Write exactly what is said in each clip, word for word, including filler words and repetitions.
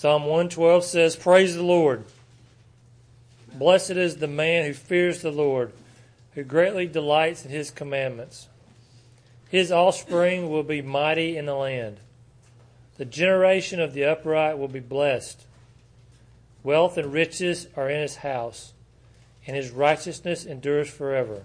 Psalm one twelve says, "Praise the Lord. Blessed is the man who fears the Lord, who greatly delights in his commandments. His offspring will be mighty in the land. The generation of the upright will be blessed. Wealth and riches are in his house, and his righteousness endures forever.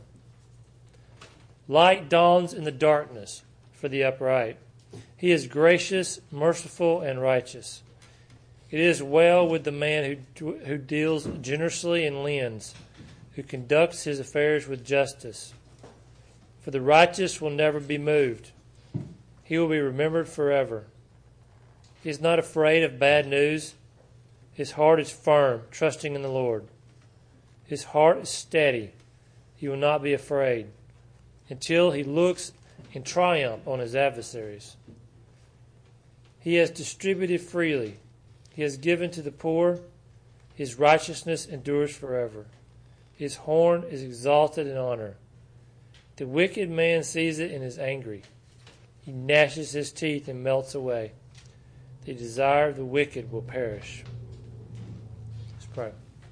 Light dawns in the darkness for the upright. He is gracious, merciful, and righteous. It is well with the man who who deals generously and lends, who conducts his affairs with justice. For the righteous will never be moved. He will be remembered forever. He is not afraid of bad news. His heart is firm, trusting in the Lord. His heart is steady. He will not be afraid until he looks in triumph on his adversaries. He has distributed freely. He has given to the poor. His righteousness endures forever. His horn is exalted in honor. The wicked man sees it and is angry. He gnashes his teeth and melts away. The desire of the wicked will perish." Let's pray.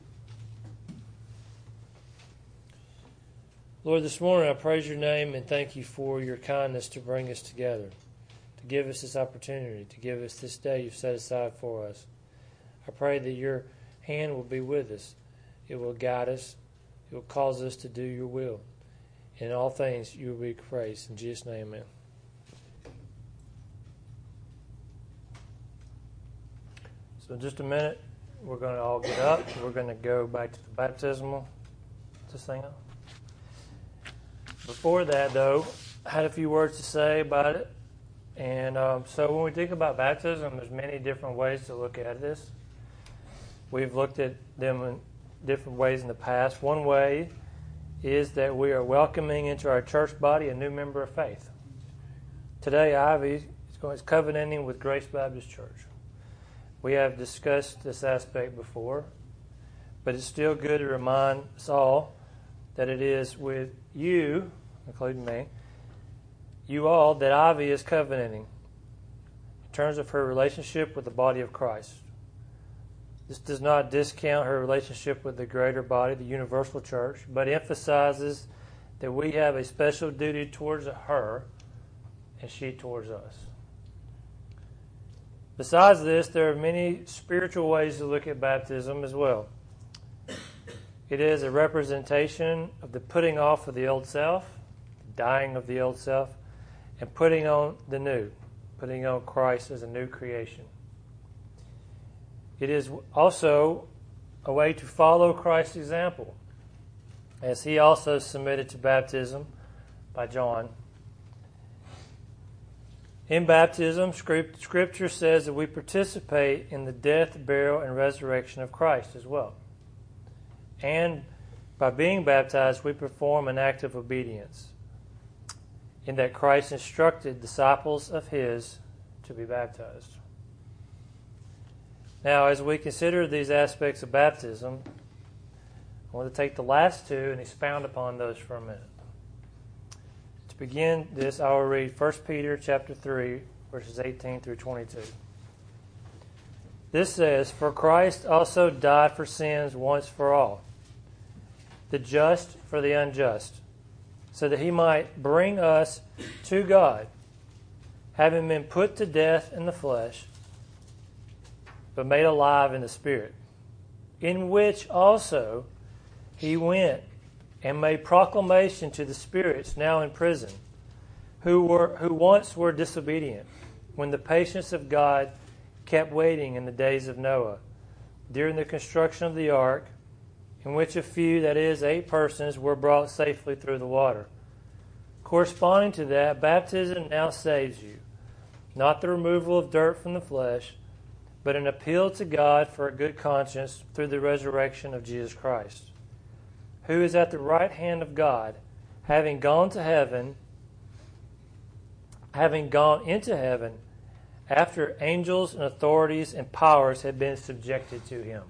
Lord, this morning I praise your name and thank you for your kindness to bring us together, to give us this opportunity, to give us this day you've set aside for us. I pray that your hand will be with us. It will guide us. It will cause us to do your will. In all things you will be praised. In Jesus' name, amen. So in just a minute, we're going to all get up. We're going to go back to the baptismal. This thing up. Before that, though, I had a few words to say about it. And um, so when we think about baptism, there's many different ways to look at this. We've looked at them in different ways in the past. One way is that we are welcoming into our church body a new member of faith. Today, Ivy is going is covenanting with Grace Baptist Church. We have discussed this aspect before, but it's still good to remind us all that it is with you, including me, you all, that Ivy is covenanting in terms of her relationship with the body of Christ. This does not discount her relationship with the greater body, the universal church, but emphasizes that we have a special duty towards her and she towards us. Besides this, there are many spiritual ways to look at baptism as well. It is a representation of the putting off of the old self, the dying of the old self, and putting on the new, putting on Christ as a new creation. It is also a way to follow Christ's example, as he also submitted to baptism by John. In baptism, Scripture says that we participate in the death, burial, and resurrection of Christ as well. And by being baptized, we perform an act of obedience, in that Christ instructed disciples of his to be baptized. Now, as we consider these aspects of baptism, I want to take the last two and expound upon those for a minute. To begin this, I will read First Peter chapter three, verses eighteen through twenty-two. This says, "For Christ also died for sins once for all, the just for the unjust, so that he might bring us to God, having been put to death in the flesh, but made alive in the Spirit, in which also he went and made proclamation to the spirits now in prison, who were who once were disobedient, when the patience of God kept waiting in the days of Noah, during the construction of the ark, in which a few, that is, eight persons, were brought safely through the water. Corresponding to that, baptism now saves you, not the removal of dirt from the flesh, but an appeal to God for a good conscience through the resurrection of Jesus Christ, who is at the right hand of God, having gone to heaven, having gone into heaven, after angels and authorities and powers had been subjected to him."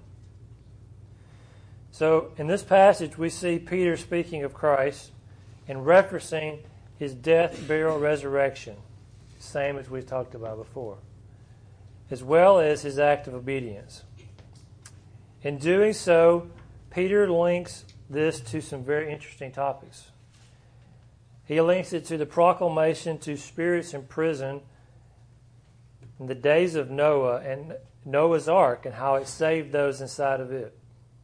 So, in this passage, we see Peter speaking of Christ and referencing his death, burial, resurrection, same as we talked about before. as well as his act of obedience. In doing so, Peter links this to some very interesting topics. He links it to the proclamation to spirits in prison in the days of Noah and Noah's Ark and how it saved those inside of it.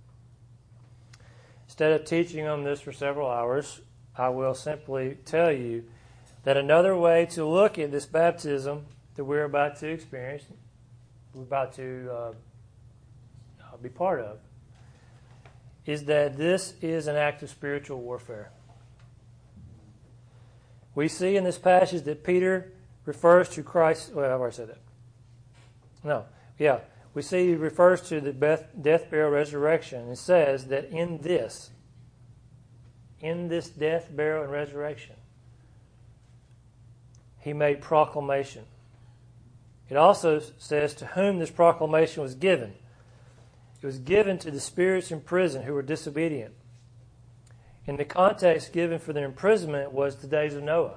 Instead of teaching on this for several hours, I will simply tell you that another way to look at this baptism that we're about to experience, we're about to uh, be part of, is that this is an act of spiritual warfare. We see in this passage that Peter refers to Christ. Well, I've already said that. No, yeah. We see he refers to the death, death, burial, resurrection, and says that in this, in this death, burial, and resurrection, he made proclamation. It also says to whom this proclamation was given. It was given to the spirits in prison who were disobedient. In the context given for their imprisonment was the days of Noah.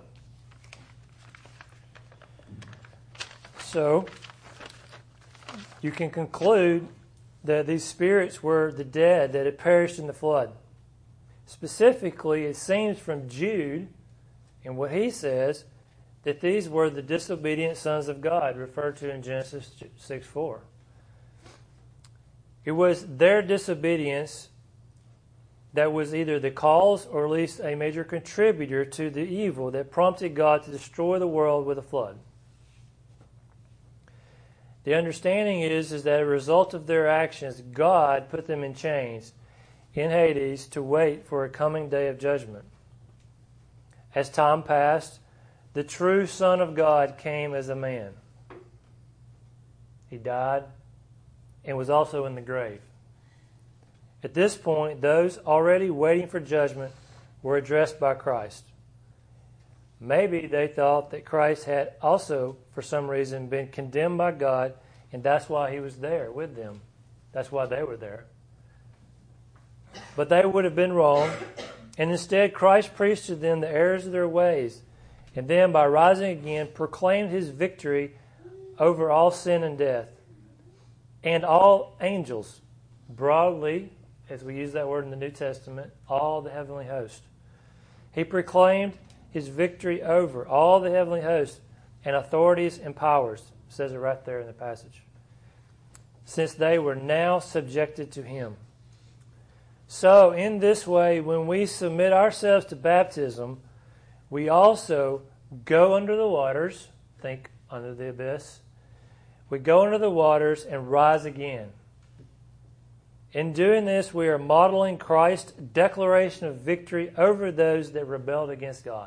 So, you can conclude that these spirits were the dead that had perished in the flood. Specifically, it seems from Jude, and what he says, that these were the disobedient sons of God, referred to in Genesis six four. It was their disobedience that was either the cause or at least a major contributor to the evil that prompted God to destroy the world with a flood. The understanding is, is that as a result of their actions, God put them in chains in Hades to wait for a coming day of judgment. As time passed, the true Son of God came as a man. He died and was also in the grave. At this point, those already waiting for judgment were addressed by Christ. Maybe they thought that Christ had also, for some reason, been condemned by God, and that's why he was there with them. That's why they were there. But they would have been wrong, and instead Christ preached to them the errors of their ways, and then by rising again proclaimed his victory over all sin and death, and all angels, broadly, as we use that word in the New Testament, all the heavenly host. He proclaimed his victory over all the heavenly host and authorities and powers. It says it right there in the passage. Since they were now subjected to him. So, in this way, when we submit ourselves to baptism, we also go under the waters, think under the abyss. We go under the waters and rise again. In doing this, we are modeling Christ's declaration of victory over those that rebelled against God.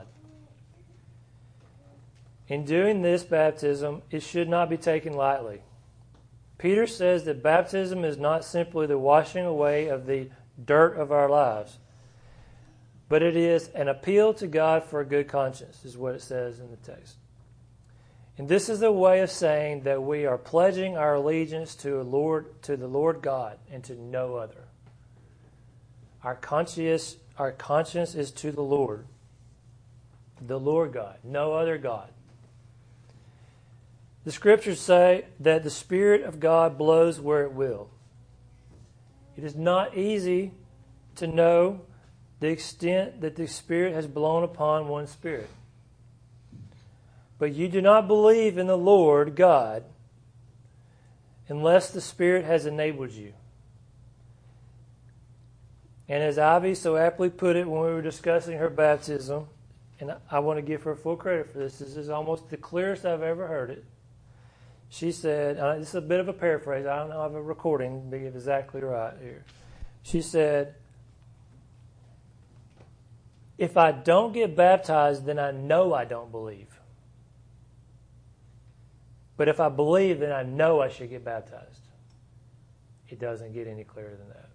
In doing this baptism, it should not be taken lightly. Peter says that baptism is not simply the washing away of the dirt of our lives, but it is an appeal to God for a good conscience, is what it says in the text. And this is a way of saying that we are pledging our allegiance to, a Lord, to the Lord God and to no other. Our conscience, our conscience is to the Lord, the Lord God, no other God. The Scriptures say that the Spirit of God blows where it will. It is not easy to know the extent that the Spirit has blown upon one spirit. But you do not believe in the Lord God unless the Spirit has enabled you. And as Ivy so aptly put it when we were discussing her baptism, and I want to give her full credit for this, this is almost the clearest I've ever heard it. She said, uh, this is a bit of a paraphrase, I don't know if I have a recording to be exactly right here. She said, if I don't get baptized, then I know I don't believe. But if I believe, then I know I should get baptized. It doesn't get any clearer than that.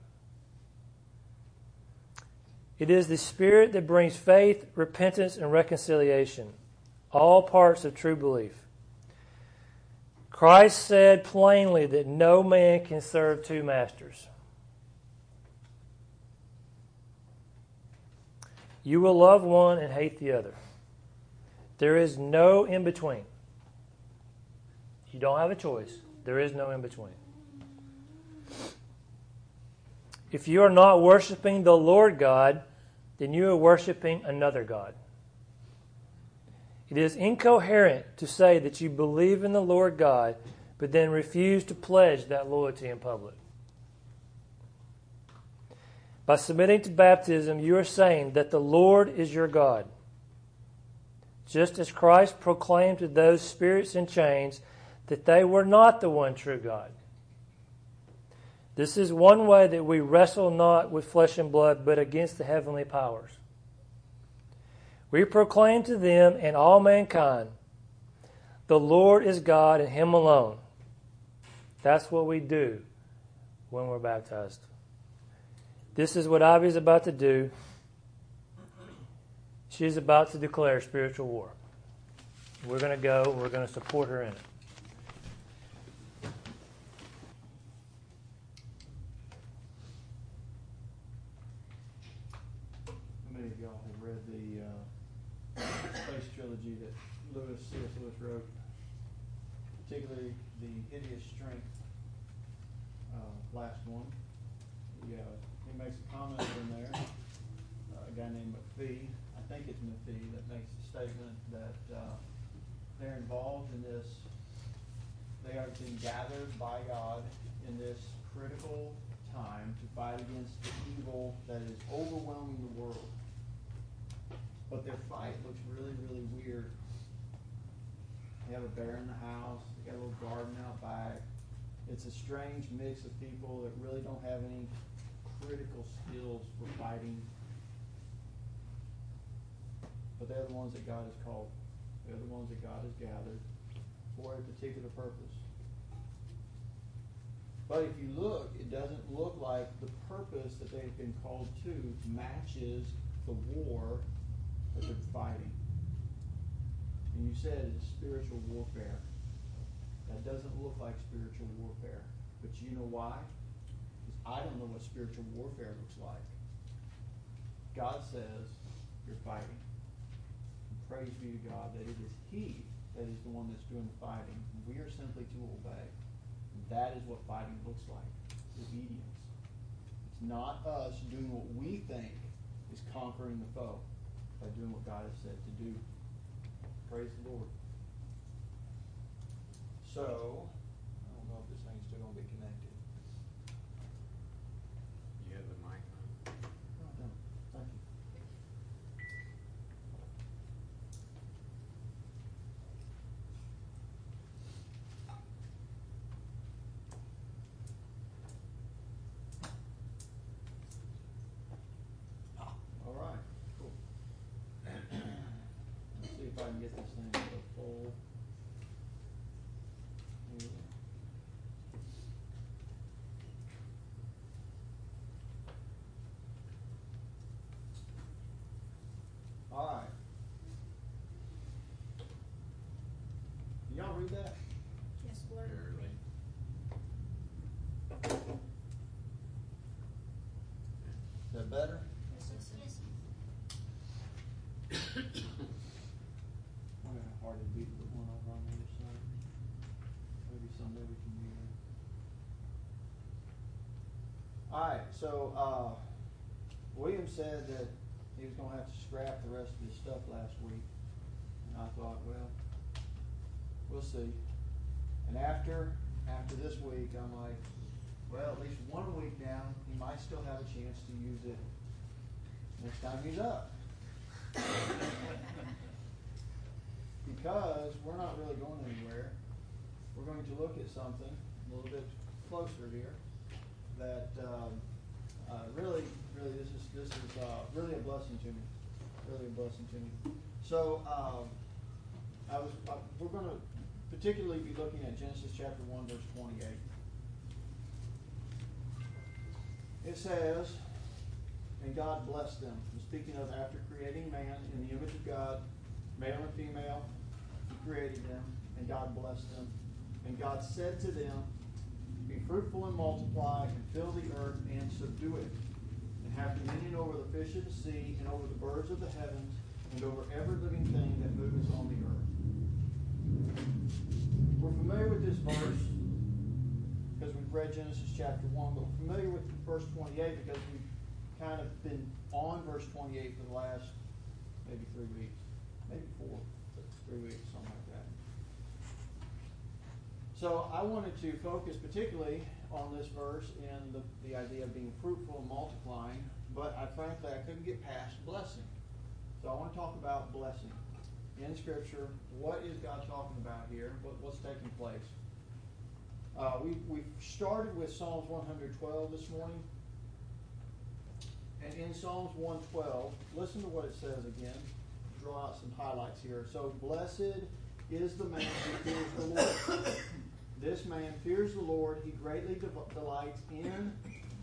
It is the Spirit that brings faith, repentance, and reconciliation, all parts of true belief. Christ said plainly that no man can serve two masters. You will love one and hate the other. There is no in-between. You don't have a choice. There is no in between. If you are not worshiping the Lord God, then you are worshiping another God. It is incoherent to say that you believe in the Lord God, but then refuse to pledge that loyalty in public. By submitting to baptism, you are saying that the Lord is your God. Just as Christ proclaimed to those spirits in chains that they were not the one true God. This is one way that we wrestle not with flesh and blood, but against the heavenly powers. We proclaim to them and all mankind, the Lord is God and Him alone. That's what we do when we're baptized. This is what Ivy is about to do. She's about to declare spiritual war. We're going to go. We're going to support her in it. How many of y'all have read the uh, Space Trilogy that Lewis, C S. Lewis wrote? Particularly the Hideous Strength uh, last one. He, uh, he makes a comment in there, uh, a guy named McPhee, I think it's McPhee, that makes the statement that uh, they're involved in this, they are being gathered by God in this critical time to fight against the evil that is overwhelming the world. But their fight looks really, really weird. They have a bear in the house, they got a little garden out back. It's a strange mix of people that really don't have any critical skills for fighting. But they're the ones that God has called. They're the ones that God has gathered for a particular purpose. But if you look, it doesn't look like the purpose that they've been called to matches the war that they're fighting. And you said it's spiritual warfare. That doesn't look like spiritual warfare. But you know why? Because I don't know what spiritual warfare looks like. God says you're fighting. And praise be to God that it is He that is the one that's doing the fighting. We are simply to obey. And that is what fighting looks like. Obedience. It's not us doing what we think is conquering the foe by doing what God has said to do. Praise the Lord. So, I don't know if this thing's still going to be connected. You have the mic on. Oh, no. Thank you. All right. Cool. Let's see if I can get this thing to go full. Here we go. All right. Can y'all read that? Yes, Lord. Barely. Is that better? Yes, yes, yes. I wonder how hard it'd be to put one over on the other side. Maybe someday we can do that. All right, so uh, William said that he was going to have to scrap the rest of his stuff last week. And I thought, well, we'll see. And after after this week, I'm like, well, at least one week now, he might still have a chance to use it next time he's up. Because we're not really going anywhere. We're going to look at something a little bit closer here that um, uh, really, really, this is this is uh, really a blessing to me. Really a blessing to me. So um, I was uh, we're going to particularly be looking at Genesis chapter one, verse twenty-eight. It says, "And God blessed them." Speaking of after creating man in the image of God, male and female, He created them, and God blessed them. And God said to them, "Be fruitful and multiply, and fill the earth, and subdue it, and have dominion over the fish of the sea, and over the birds of the heavens, and over every living thing that moves on the earth." We're familiar with this verse because we've read Genesis chapter one, but we're familiar with verse twenty-eight because we've kind of been on verse twenty-eight for the last maybe three weeks, maybe four, three weeks, something like that. So I wanted to focus particularly on this verse and the, the idea of being fruitful and multiplying, but I frankly I couldn't get past blessing. So I want to talk about blessing in Scripture. What is God talking about here? What, what's taking place? Uh, we we started with Psalms one twelve this morning. And in Psalms one twelve, listen to what it says again. Draw out some highlights here. So, blessed is the man who fears the Lord. This man fears the Lord. He greatly de- delights in,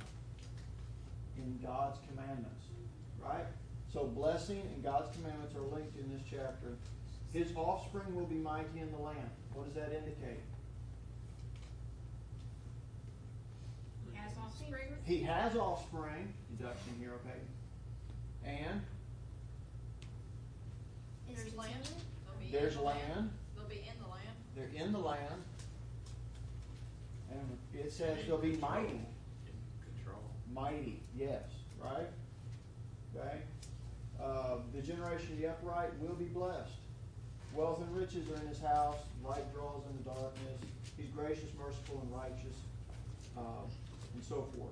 in God's commandments. Right? So, blessing and God's commandments are linked in this chapter. His offspring will be mighty in the land. What does that indicate? He has offspring. He has offspring. Deduction here, okay? And Is There's it land. continuing? They'll be there's in the land. They'll be in the land. They're in the land. And it says they'll be mighty. Control. Mighty, yes. Right? Okay? Uh, the generation of the upright will be blessed. Wealth and riches are in his house. Light draws in the darkness. He's gracious, merciful, and righteous. Uh, and so forth.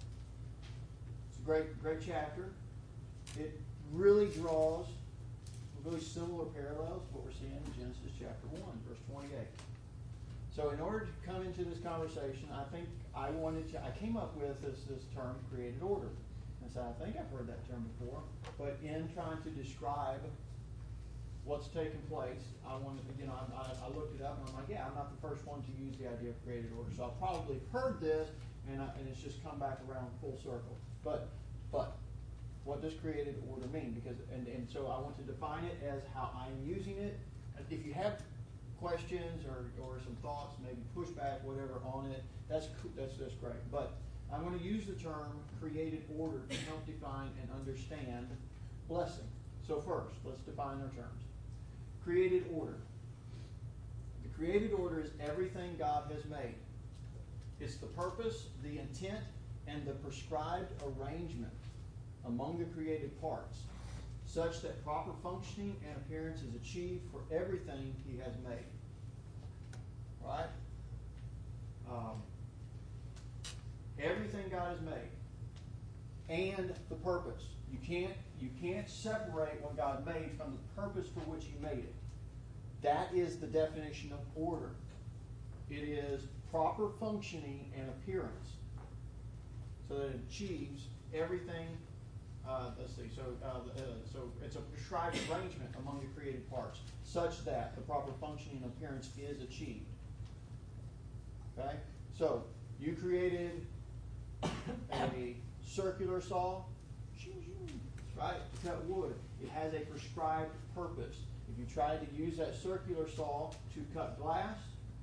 It's a great, great chapter. It really draws really similar parallels to what we're seeing in Genesis chapter one, verse twenty-eight. So in order to come into this conversation, I think I wanted to, I came up with this, this term, created order. And so I think I've heard that term before, but in trying to describe what's taking place, I wanted to, you know, I, I looked it up and I'm like, yeah, I'm not the first one to use the idea of created order. So I've probably heard this and, I, and it's just come back around full circle. But, but, what does created order mean? Because, and, and so I want to define it as how I'm using it. If you have questions or, or some thoughts, maybe pushback, whatever on it, that's, that's, that's great. But I'm going to use the term created order to help define and understand blessing. So first, let's define our terms. Created order. The created order is everything God has made. It's the purpose, the intent, and the prescribed arrangement among the created parts, such that proper functioning and appearance is achieved for everything He has made. Right? Um, everything God has made, and the purpose. You can't you can't separate what God made from the purpose for which He made it. That is the definition of order. It is proper functioning and appearance, so that it achieves everything. Uh, let's see. So, uh, uh, so it's a prescribed arrangement among the created parts, such that the proper functioning and appearance is achieved. Okay. So you created a circular saw, right, to cut wood. It has a prescribed purpose. If you tried to use that circular saw to cut glass,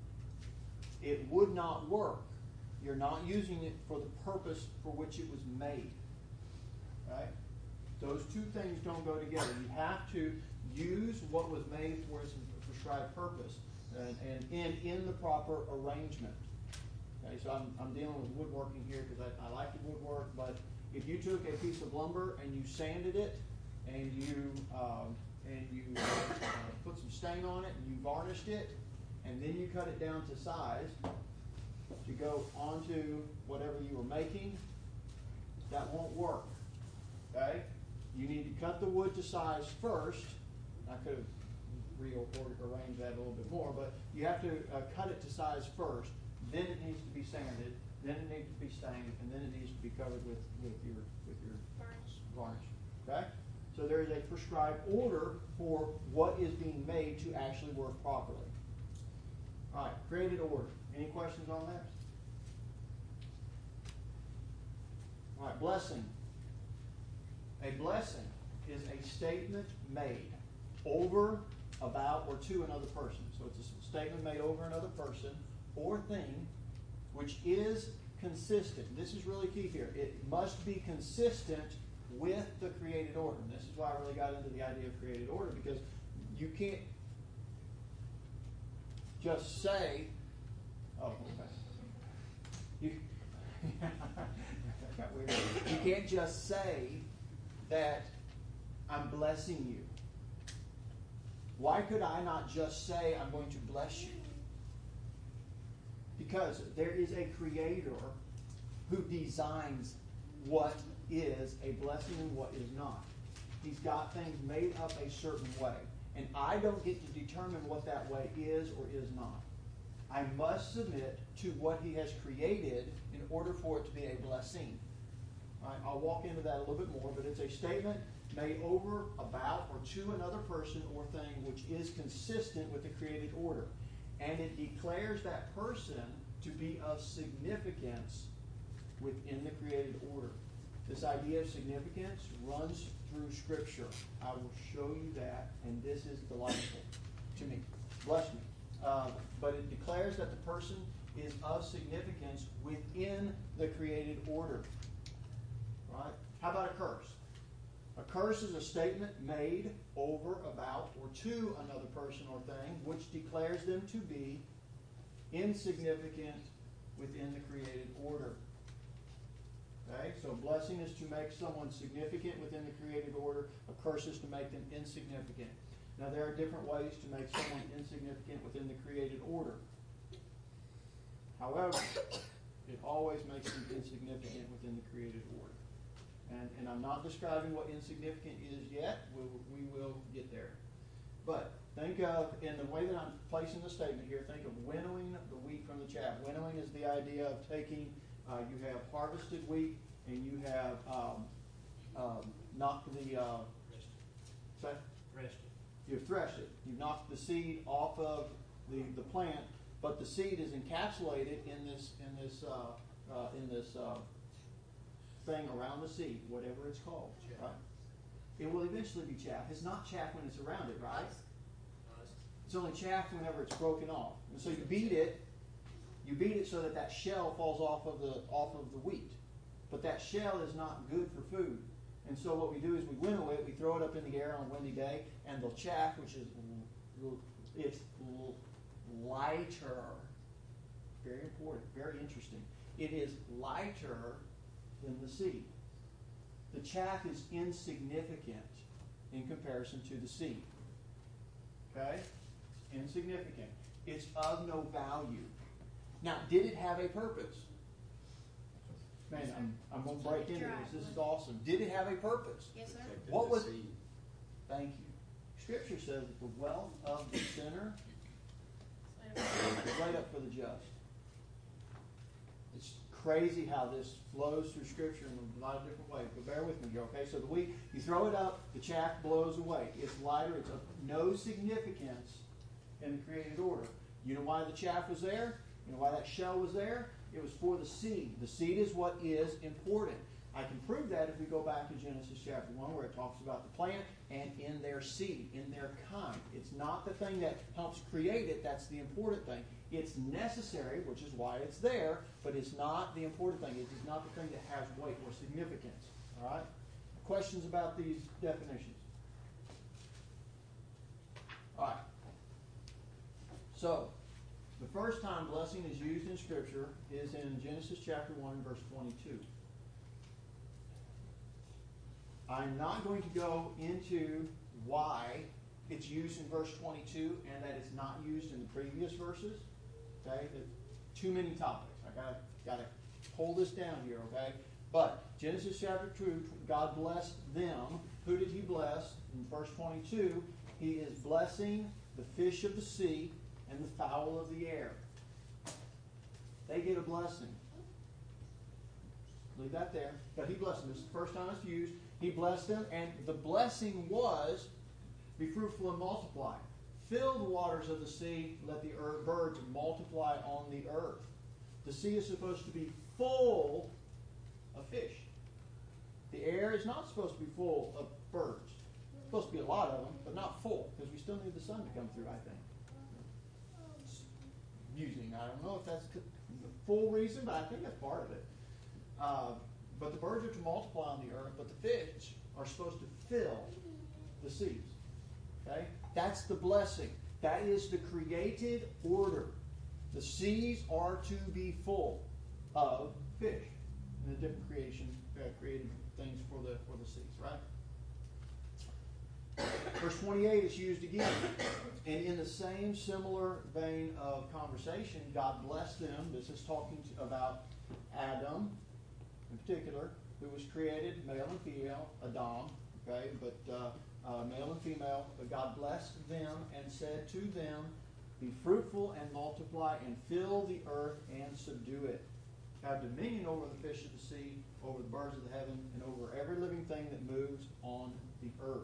it would not work. You're not using it for the purpose for which it was made. Right? Those two things don't go together. You have to use what was made for its prescribed purpose and, and in, in the proper arrangement. Okay, so I'm, I'm dealing with woodworking here because I, I like the woodwork, but if you took a piece of lumber and you sanded it and you um, and you uh, put some stain on it and you varnished it and then you cut it down to size to go onto whatever you were making, that won't work. Okay? You need to cut the wood to size first. I could have rearranged that a little bit more, but you have to uh, cut it to size first. Then it needs to be sanded. Then it needs to be stained, and then it needs to be covered with, with your with your Varnish. varnish. Okay? So there is a prescribed order for what is being made to actually work properly. All right, created order. Any questions on that? All right, blessing. A blessing is a statement made over, about, or to another person. So it's a statement made over another person or thing which is consistent. This is really key here. It must be consistent with the created order. And this is why I really got into the idea of created order, because you can't just say, oh, okay. You, that got weird. You can't just say that I'm blessing you. Why could I not just say I'm going to bless you? Because there is a creator who designs what is a blessing and what is not. He's got things made up a certain way. And I don't get to determine what that way is or is not. I must submit to what he has created in order for it to be a blessing. All right, I'll walk into that a little bit more, but it's a statement made over, about, or to another person or thing which is consistent with the created order. And it declares that person to be of significance within the created order. This idea of significance runs through Scripture. I will show you that, and this is delightful to me. Bless me. Uh, but it declares that the person is of significance within the created order. Right? How about a curse? A curse is a statement made over, about, or to another person or thing which declares them to be insignificant within the created order. Okay? So blessing is to make someone significant within the created order. A curse is to make them insignificant. Now there are different ways to make someone insignificant within the created order. However, it always makes them insignificant within the created order. And, and I'm not describing what insignificant is yet. We, we will get there. But think of, in the way that I'm placing the statement here, think of winnowing the wheat from the chaff. Winnowing is the idea of taking, uh, you have harvested wheat and you have um, um, knocked the, uh, say? Threshed. You've threshed it. You've knocked the seed off of the, the plant, but the seed is encapsulated in this, in this, uh, uh, in this, uh, thing around the seed, whatever it's called, Chaff. right? It will eventually be chaff. It's not chaff when it's around it, right? It's only chaff whenever it's broken off. And so you beat it, you beat it so that that shell falls off of the off of the wheat. But that shell is not good for food. And so what we do is we winnow it, we throw it up in the air on a windy day, and the chaff, which is it's lighter, very important, very interesting. It is lighter than the seed. The chaff is insignificant in comparison to the seed. Okay? Insignificant. It's of no value. Now, did it have a purpose? Man, Yes, I'm, I'm going to break into Dry. this. This is awesome. Did it have a purpose? Yes, sir. What was it? Thank you. Scripture says that the wealth of the sinner is laid up for the just. It's crazy how this flows through Scripture in a lot of different ways. But bear with me here, okay? So the wheat, you throw it up, the chaff blows away. It's lighter. It's of no significance in the created order. You know why the chaff was there? You know why that shell was there? It was for the seed. The seed is what is important. I can prove that if we go back to Genesis chapter one, where it talks about the plant and in their seed, in their kind. It's not the thing that helps create it. That's the important thing. It's necessary, which is why it's there, but it's not the important thing. It is not the thing that has weight or significance. All right? Questions about these definitions? All right. So, the first time blessing is used in Scripture is in Genesis chapter one, verse twenty-two. I'm not going to go into why it's used in verse twenty-two and that it's not used in the previous verses. Okay? There's too many topics. I gotta gotta hold this down here, okay? But Genesis chapter two, God blessed them. Who did he bless? In verse twenty-two, he is blessing the fish of the sea and the fowl of the air. They get a blessing. Leave that there. But he blessed them. This is the first time it's used. He blessed them, and the blessing was, be fruitful and multiply. Fill the waters of the sea, let the earth, birds multiply on the earth. The sea is supposed to be full of fish. The air is not supposed to be full of birds. It's supposed to be a lot of them, but not full, because we still need the sun to come through, I think. It's amusing. I don't know if that's the full reason, but I think that's part of it. Uh, But the birds are to multiply on the earth, but the fish are supposed to fill the seas. Okay? That's the blessing. That is the created order. The seas are to be full. of fish and the different creation uh, created things for the for the seas, right? Verse twenty-eight is used again. And in the same similar vein of conversation, God blessed them. This is talking to, about Adam in particular, who was created male and female, Adam, okay, but uh, uh, male and female. But God blessed them and said to them, be fruitful and multiply and fill the earth and subdue it. Have dominion over the fish of the sea, over the birds of the heaven, and over every living thing that moves on the earth.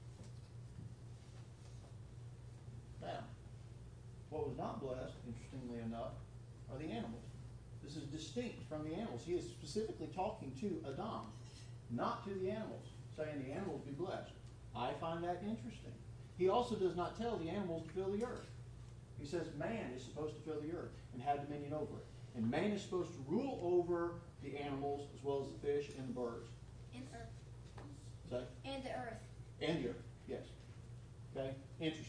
Now, what was not blessed, interestingly enough, are the animals. This is distinct from the animals. He is specifically talking to Adam, not to the animals, saying the animals be blessed. I find that interesting. He also does not tell the animals to fill the earth. He says man is supposed to fill the earth and have dominion over it. And man is supposed to rule over the animals as well as the fish and the birds. And earth. Say? And the earth. And the earth, yes. Okay? Interesting.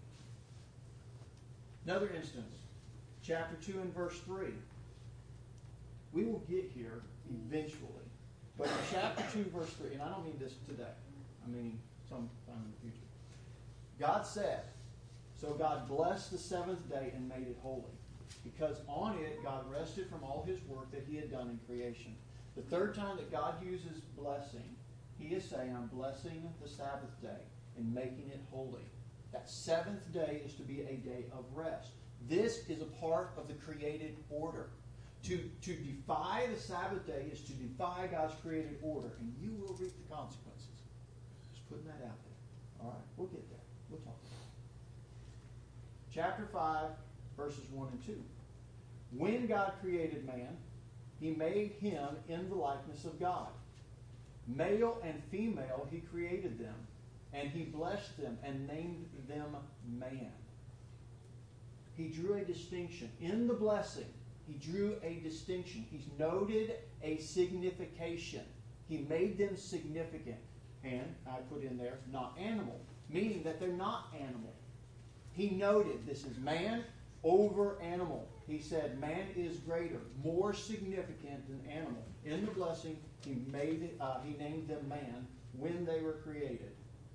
Another instance, chapter two and verse three. We will get here eventually. But in chapter two, verse three, and I don't mean this today. I mean sometime in the future. God said, so God blessed the seventh day and made it holy, because on it God rested from all his work that he had done in creation. The third time that God uses blessing, he is saying, I'm blessing the Sabbath day and making it holy. That seventh day is to be a day of rest. This is a part of the created order. To, to defy the Sabbath day is to defy God's created order, and you will reap the consequences. Just putting that out there. All right, we'll get there. We'll talk about it. Chapter five, verses one and two. When God created man, he made him in the likeness of God. Male and female he created them, and he blessed them and named them man. He drew a distinction. In the blessing, he drew a distinction. He's noted a signification. He made them significant. And I put in there, not animal, meaning that they're not animal. He noted this is man over animal. He said man is greater, more significant than animal. In the blessing, he made it, uh, he named them man when they were created.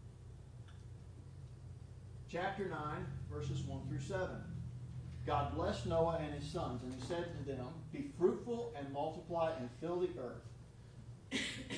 Chapter nine, verses one through seven. God blessed Noah and his sons, and he said to them, be fruitful and multiply and fill the earth.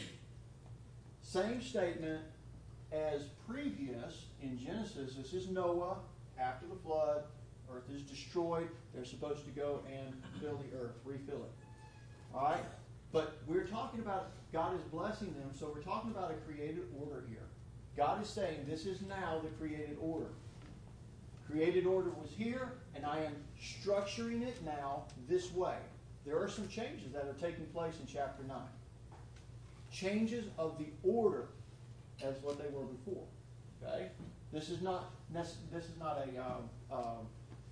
Same statement as previous in Genesis. This is Noah after the flood. Earth is destroyed. They're supposed to go and fill the earth, refill it. All right? But we're talking about God is blessing them, so we're talking about a created order here. God is saying this is now the created order. Created order was here, and I am structuring it now this way. There are some changes that are taking place in chapter nine. Changes of the order as what they were before. Okay? This is not this is not a um, um,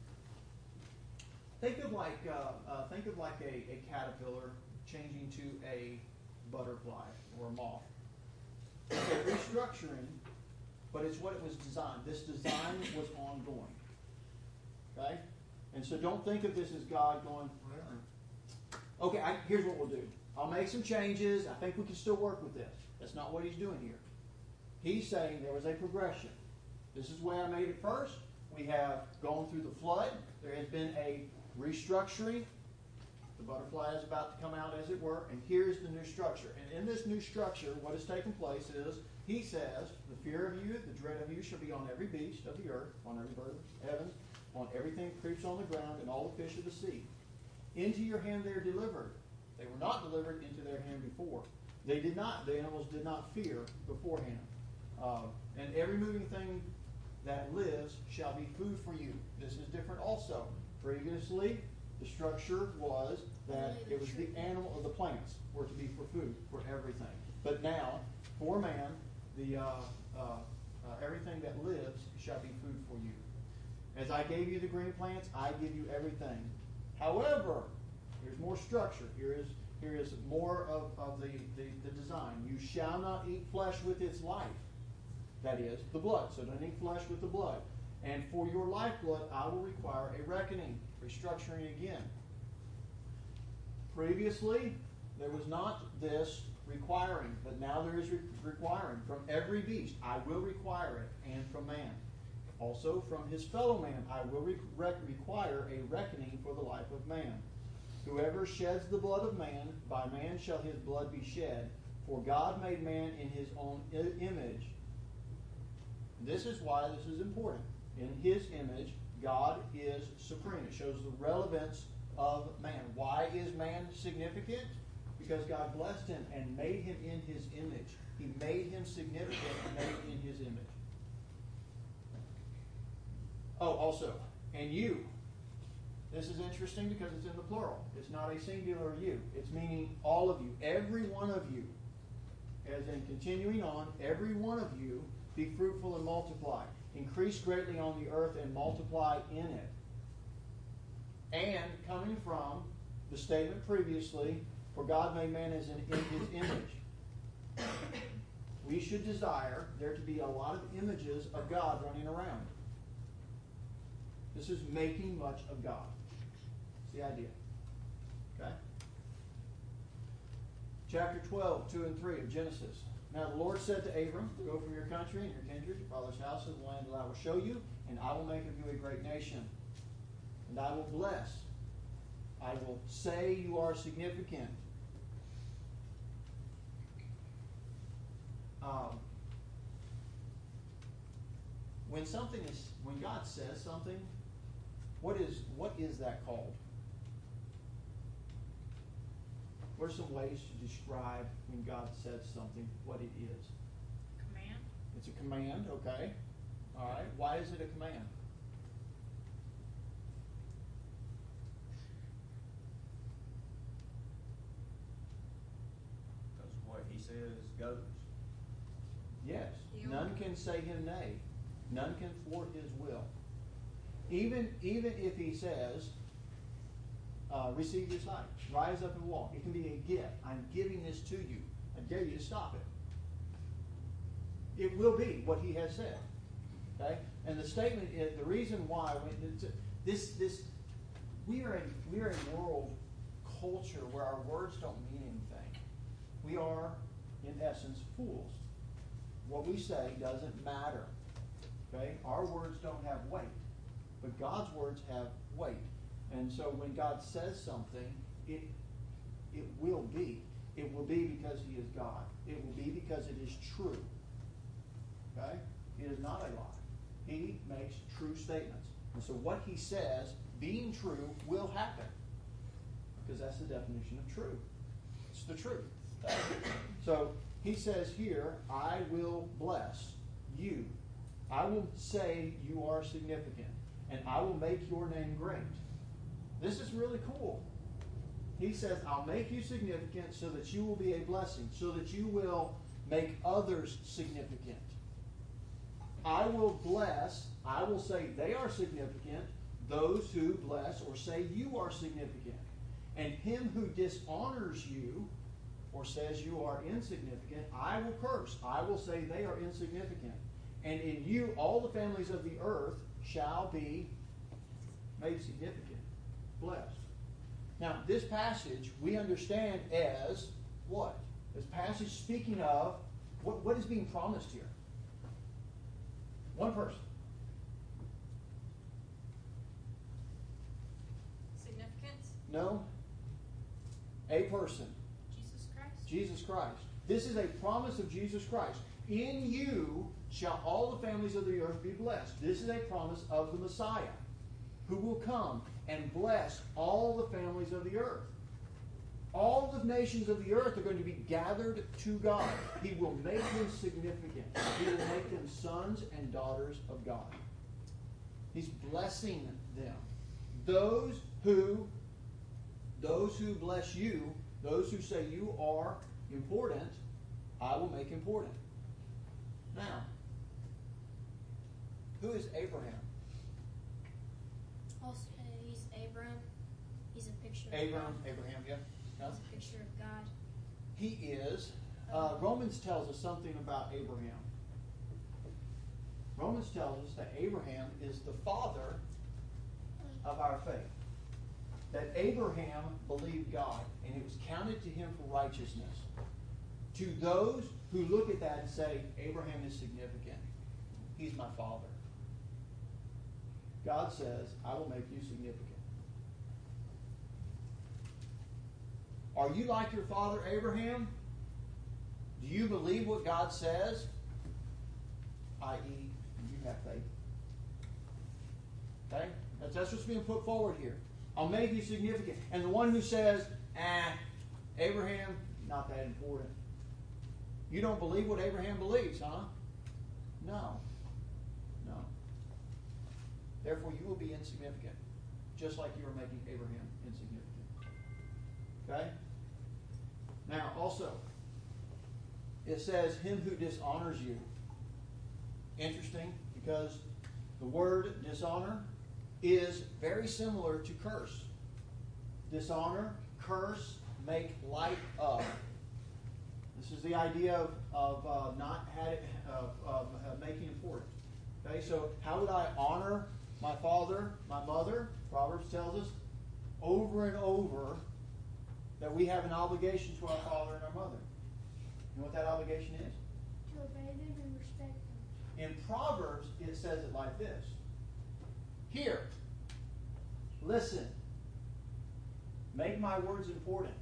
think of like uh, uh, think of like a, a caterpillar changing to a butterfly or a moth. It's a restructuring, but it's what it was designed. This design was ongoing. Okay? And so don't think of this as God going, well, okay, I, here's what we'll do. I'll make some changes. I think we can still work with this. That's not what he's doing here. He's saying there was a progression. This is where I made it first. We have gone through the flood. There has been a restructuring. The butterfly is about to come out, as it were, and here's the new structure. And in this new structure, what has taken place is, he says, the fear of you, the dread of you shall be on every beast of the earth, on every bird of the heavens, on everything that creeps on the ground, and all the fish of the sea. Into your hand they are delivered. They were not delivered into their hand before. They did not, the animals did not fear beforehand. Uh, and every moving thing that lives shall be food for you. This is different also. Previously, the structure was that it was the animal or the plants were to be for food, for everything. But now, for man, the uh, uh, uh, everything that lives shall be food for you. As I gave you the green plants, I give you everything. However, here's more structure. Here is here is more of, of the, the, the design. You shall not eat flesh with its life. That is, the blood. So don't eat flesh with the blood. And for your lifeblood, I will require a reckoning, restructuring again. Previously, there was not this requiring, but now there is re- requiring. From every beast, I will require it, and from man. Also, from his fellow man, I will re- re- require a reckoning for the life of man. Whoever sheds the blood of man, by man shall his blood be shed. For God made man in his own I- image. This is why this is important. In his image, God is supreme. It shows the relevance of man. Why is man significant? Because God blessed him and made him in his image. He made him significant and made in his image. Oh, also, and you. This is interesting because it's in the plural. It's not a singular you. It's meaning all of you. Every one of you. As in continuing on, every one of you be fruitful and multiply. Increase greatly on the earth and multiply in it. And coming from the statement previously, for God made man as in, in his image. We should desire there to be a lot of images of God running around. This is making much of God. That's the idea. Okay? Chapter twelve, two and three of Genesis. Now the Lord said to Abram, go from your country and your kindred, your father's house, to the land that I will show you, and I will make of you a great nation. And I will bless. I will say you are significant. Um, when something is, when God says something, what is what is that called? What are some ways to describe when God says something, what it is? Command. It's a command, okay. All right. Why is it a command? Because what he says goes. Yes. Yeah. None can say him nay. None can thwart his will. Even even if he says, uh, receive your sight, rise up and walk. It can be a gift. I'm giving this to you. I dare you to stop it. It will be what he has said. Okay? And the statement is the reason why when this this we are in we are in world culture where our words don't mean anything. We are, in essence, fools. What we say doesn't matter. Okay? Our words don't have weight. But God's words have weight. And so when God says something, it it will be. It will be because he is God. It will be because it is true. Okay? It is not a lie. He makes true statements. And so what he says, being true, will happen. Because that's the definition of true. It's the truth. So he says here, I will bless you. I will say you are significant. And I will make your name great. This is really cool. He says, I'll make you significant so that you will be a blessing, so that you will make others significant. I will bless, I will say they are significant, those who bless or say you are significant. And him who dishonors you or says you are insignificant, I will curse. I will say they are insignificant. And in you all the families of the earth shall be made significant, blessed. Now, this passage we understand as what? This passage speaking of what, what is being promised here? One person. Significance. No. A person. Jesus Christ. Jesus Christ. This is a promise of Jesus Christ. In you shall all the families of the earth be blessed. This is a promise of the Messiah, who will come and bless all the families of the earth. All the nations of the earth are going to be gathered to God. He will make them significant. He will make them sons and daughters of God. He's blessing them. Those who, those who bless you, those who say you are important, I will make important. Now, who is Abraham? Also, he's Abram. He's a picture of Abraham, God. Abraham, yeah. No? He's a picture of God. He is. Uh, Romans tells us something about Abraham. Romans tells us that Abraham is the father of our faith. that Abraham believed God, and it was counted to him for righteousness. To those who look at that and say, Abraham is significant. He's my father. God says, I will make you significant. Are you like your father Abraham? Do you believe what God says? that is, you have faith. Okay? That's, that's what's being put forward here. I'll make you significant. And the one who says, ah, Abraham, not that important. You don't believe what Abraham believes, huh? No. No. Therefore, you will be insignificant, just like you are making Abraham insignificant. Okay? Now, also, it says, him who dishonors you. Interesting, because the word dishonor is very similar to curse. Dishonor, curse, make light of. This is the idea of, of uh, not had it, of, of uh, making important. Okay, so how would I honor my father, my mother? Proverbs tells us over and over that we have an obligation to our father and our mother. You know what that obligation is? To obey them and respect them. In Proverbs, it says it like this. Hear, listen, make my words important.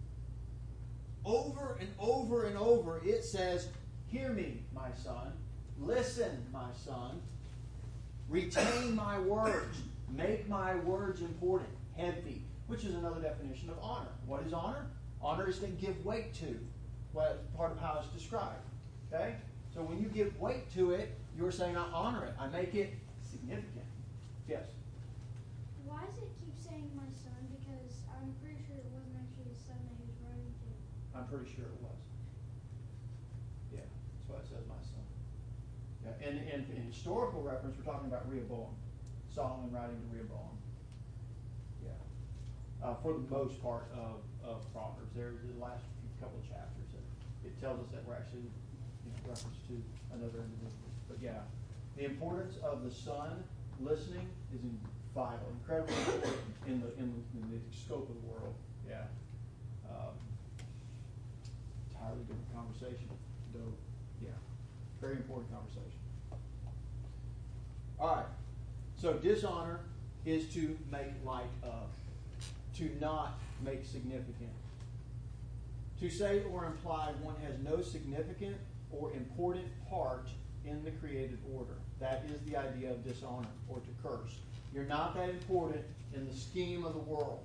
Over and over and over, it says, hear me, my son. Listen, my son. Retain my words. Make my words important. Heavy, which is another definition of honor. What is honor? Honor is to give weight to. Well, part of how it's described. Okay? So when you give weight to it, you're saying, I honor it. I make it significant. Yes? Why does it keep saying my son? Because I'm pretty sure it wasn't actually his son that he was writing to. I'm pretty sure it was. Yeah, that's why it says my son. Yeah, and in, in historical reference, we're talking about Rehoboam. Solomon writing to Rehoboam. Yeah. Uh, for the most part of, of Proverbs. There's the last few, couple of chapters that it tells us that we're actually in reference to another individual. But yeah, the importance of the son listening is in vital, incredibly important in the, in the in the scope of the world. Yeah. Um, entirely different conversation, though. Yeah, very important conversation. All right. So dishonor is to make light of, to not make significant. To say or imply one has no significant or important part in the created order. That is the idea of dishonor, or to curse. You're not that important in the scheme of the world.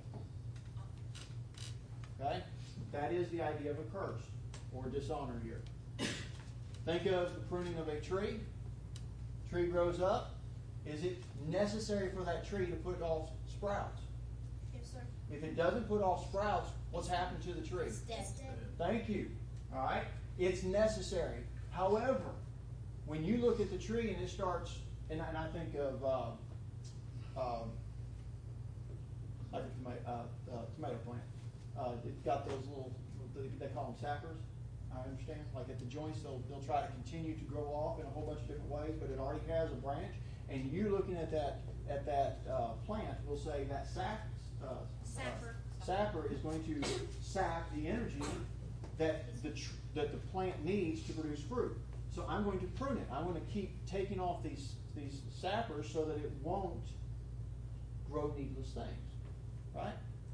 Okay? That is the idea of a curse, or dishonor here. Think of the pruning of a tree. Tree grows up. Is it necessary for that tree to put off sprouts? Yes, sir. If it doesn't put off sprouts, what's happened to the tree? It's dead. Thank you. All right? It's necessary. However, when you look at the tree and it starts, and I, and I think of um, um, like a tomato, uh, uh, tomato plant. Uh, it's got those little, they call them sappers. I understand. Like at the joints, they'll, they'll try to continue to grow off in a whole bunch of different ways, but it already has a branch. And you looking at that at that uh, plant will say that sap, uh, Sapper. Uh, sapper is going to sap the energy that the tr- that the plant needs to produce fruit. So I'm going to prune it. I'm going to keep taking off these these sappers so that it won't grow needless things, right?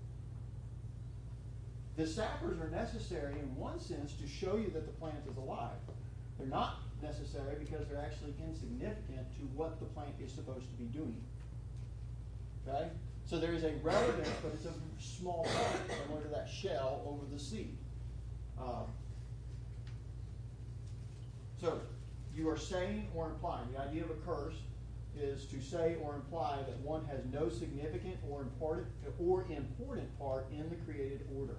The sappers are necessary in one sense to show you that the plant is alive. They're not necessary because they're actually insignificant to what the plant is supposed to be doing. Okay? So there is a relevance, but it's a small part, similar to that shell over the seed. Um, so you are saying or implying. The idea of a curse is to say or imply that one has no significant or important or important part in the created order.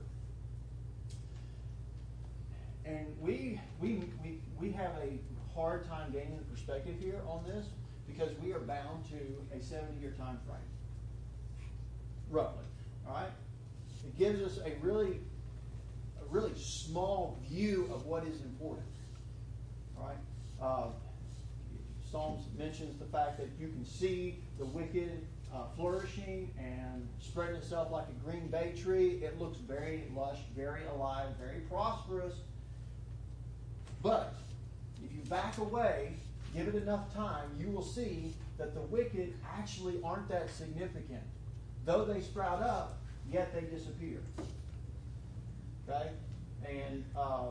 And we we we we have a hard time gaining the perspective here on this because we are bound to a seventy-year time frame, roughly. All right, it gives us a really a really small view of what is important. All right, uh, Psalms mentions the fact that you can see the wicked uh, flourishing and spreading itself like a green bay tree. It looks very lush, very alive, very prosperous. But if you back away, give it enough time, you will see that the wicked actually aren't that significant. Though they sprout up, yet they disappear. Okay? And uh,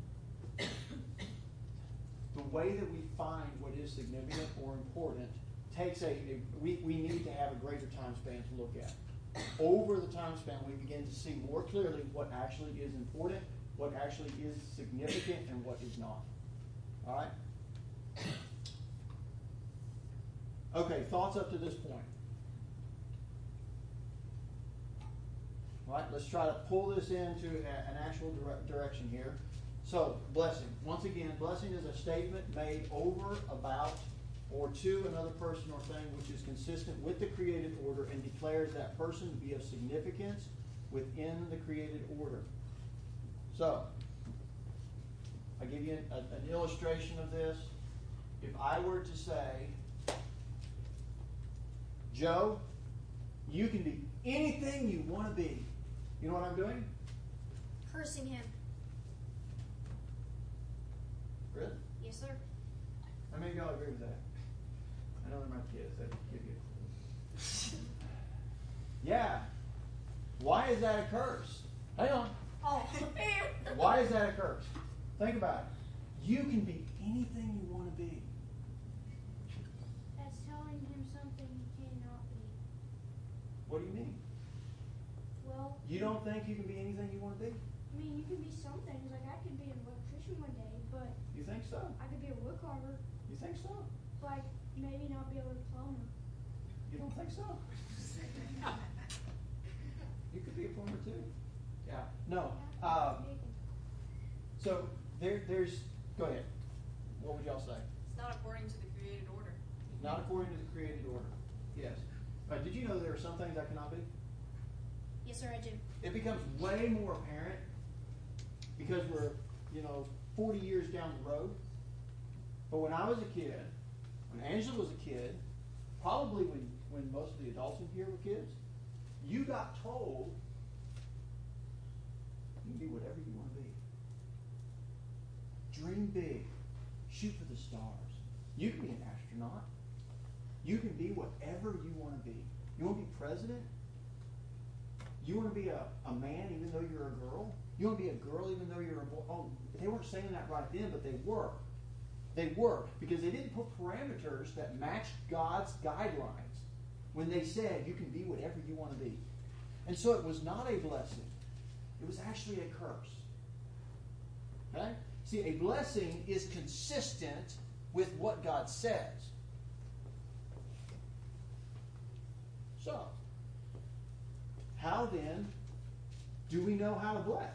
the way that we find what is significant or important takes a, a we, we need to have a greater time span to look at. Over the time span, we begin to see more clearly what actually is important, what actually is significant, and what is not. All right? Okay, thoughts up to this point. All right, let's try to pull this into a, an actual dire- direction here. So, blessing. Once again, blessing is a statement made over, about, or to another person or thing which is consistent with the created order and declares that person to be of significance within the created order. So, I'll give you an, a, an illustration of this. If I were to say, Joe, you can be anything you want to be. You know what I'm doing? Cursing him. Really? Yes, sir. How many of y'all agree with that? I know they're my kids. That give you a clue. Yeah. Why is that a curse? Hang on. Oh. Why is that a curse? Think about it. You can be anything you want to be. That's telling him something he cannot be. What do you mean? Well, You don't think you can be anything you want to be? I mean, you can be some things. Like, I could be an electrician one day, but You think so? I could be a wood carver, You think so? like, maybe not be able to plumber. You don't think so? You could be a plumber too. Yeah. No. Um, so there, there's. Go ahead. What would y'all say? It's not according to the created order. Not according to the created order. Yes. Uh, did you know there are some things that cannot be? Yes, sir, I do. It becomes way more apparent because we're, you know, forty years down the road. But when I was a kid, when Angela was a kid, probably when, when most of the adults in here were kids, you got told you can be whatever you want to be. Dream big. Shoot for the stars. You can be an astronaut. You can be whatever you want to be. You want to be president? You want to be a, a man even though you're a girl? You want to be a girl even though you're a boy? Oh, they weren't saying that right then, but they were. They were, because they didn't put parameters that matched God's guidelines when they said you can be whatever you want to be. And so it was not a blessing. It was actually a curse. Okay? See, a blessing is consistent with what God says. So, how then do we know how to bless?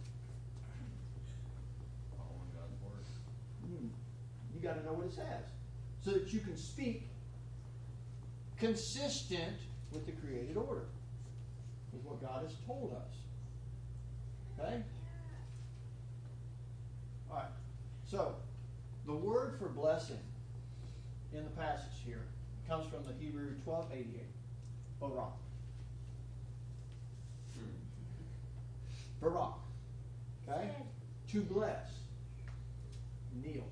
Following God's word. Hmm. You got to know what it says, so that you can speak consistent with the created order, with what God has told us. Okay? All right. So, the word for blessing in the passage here comes from the Hebrew twelve eighty-eight. Barak. Barak. Okay? To bless. Kneel.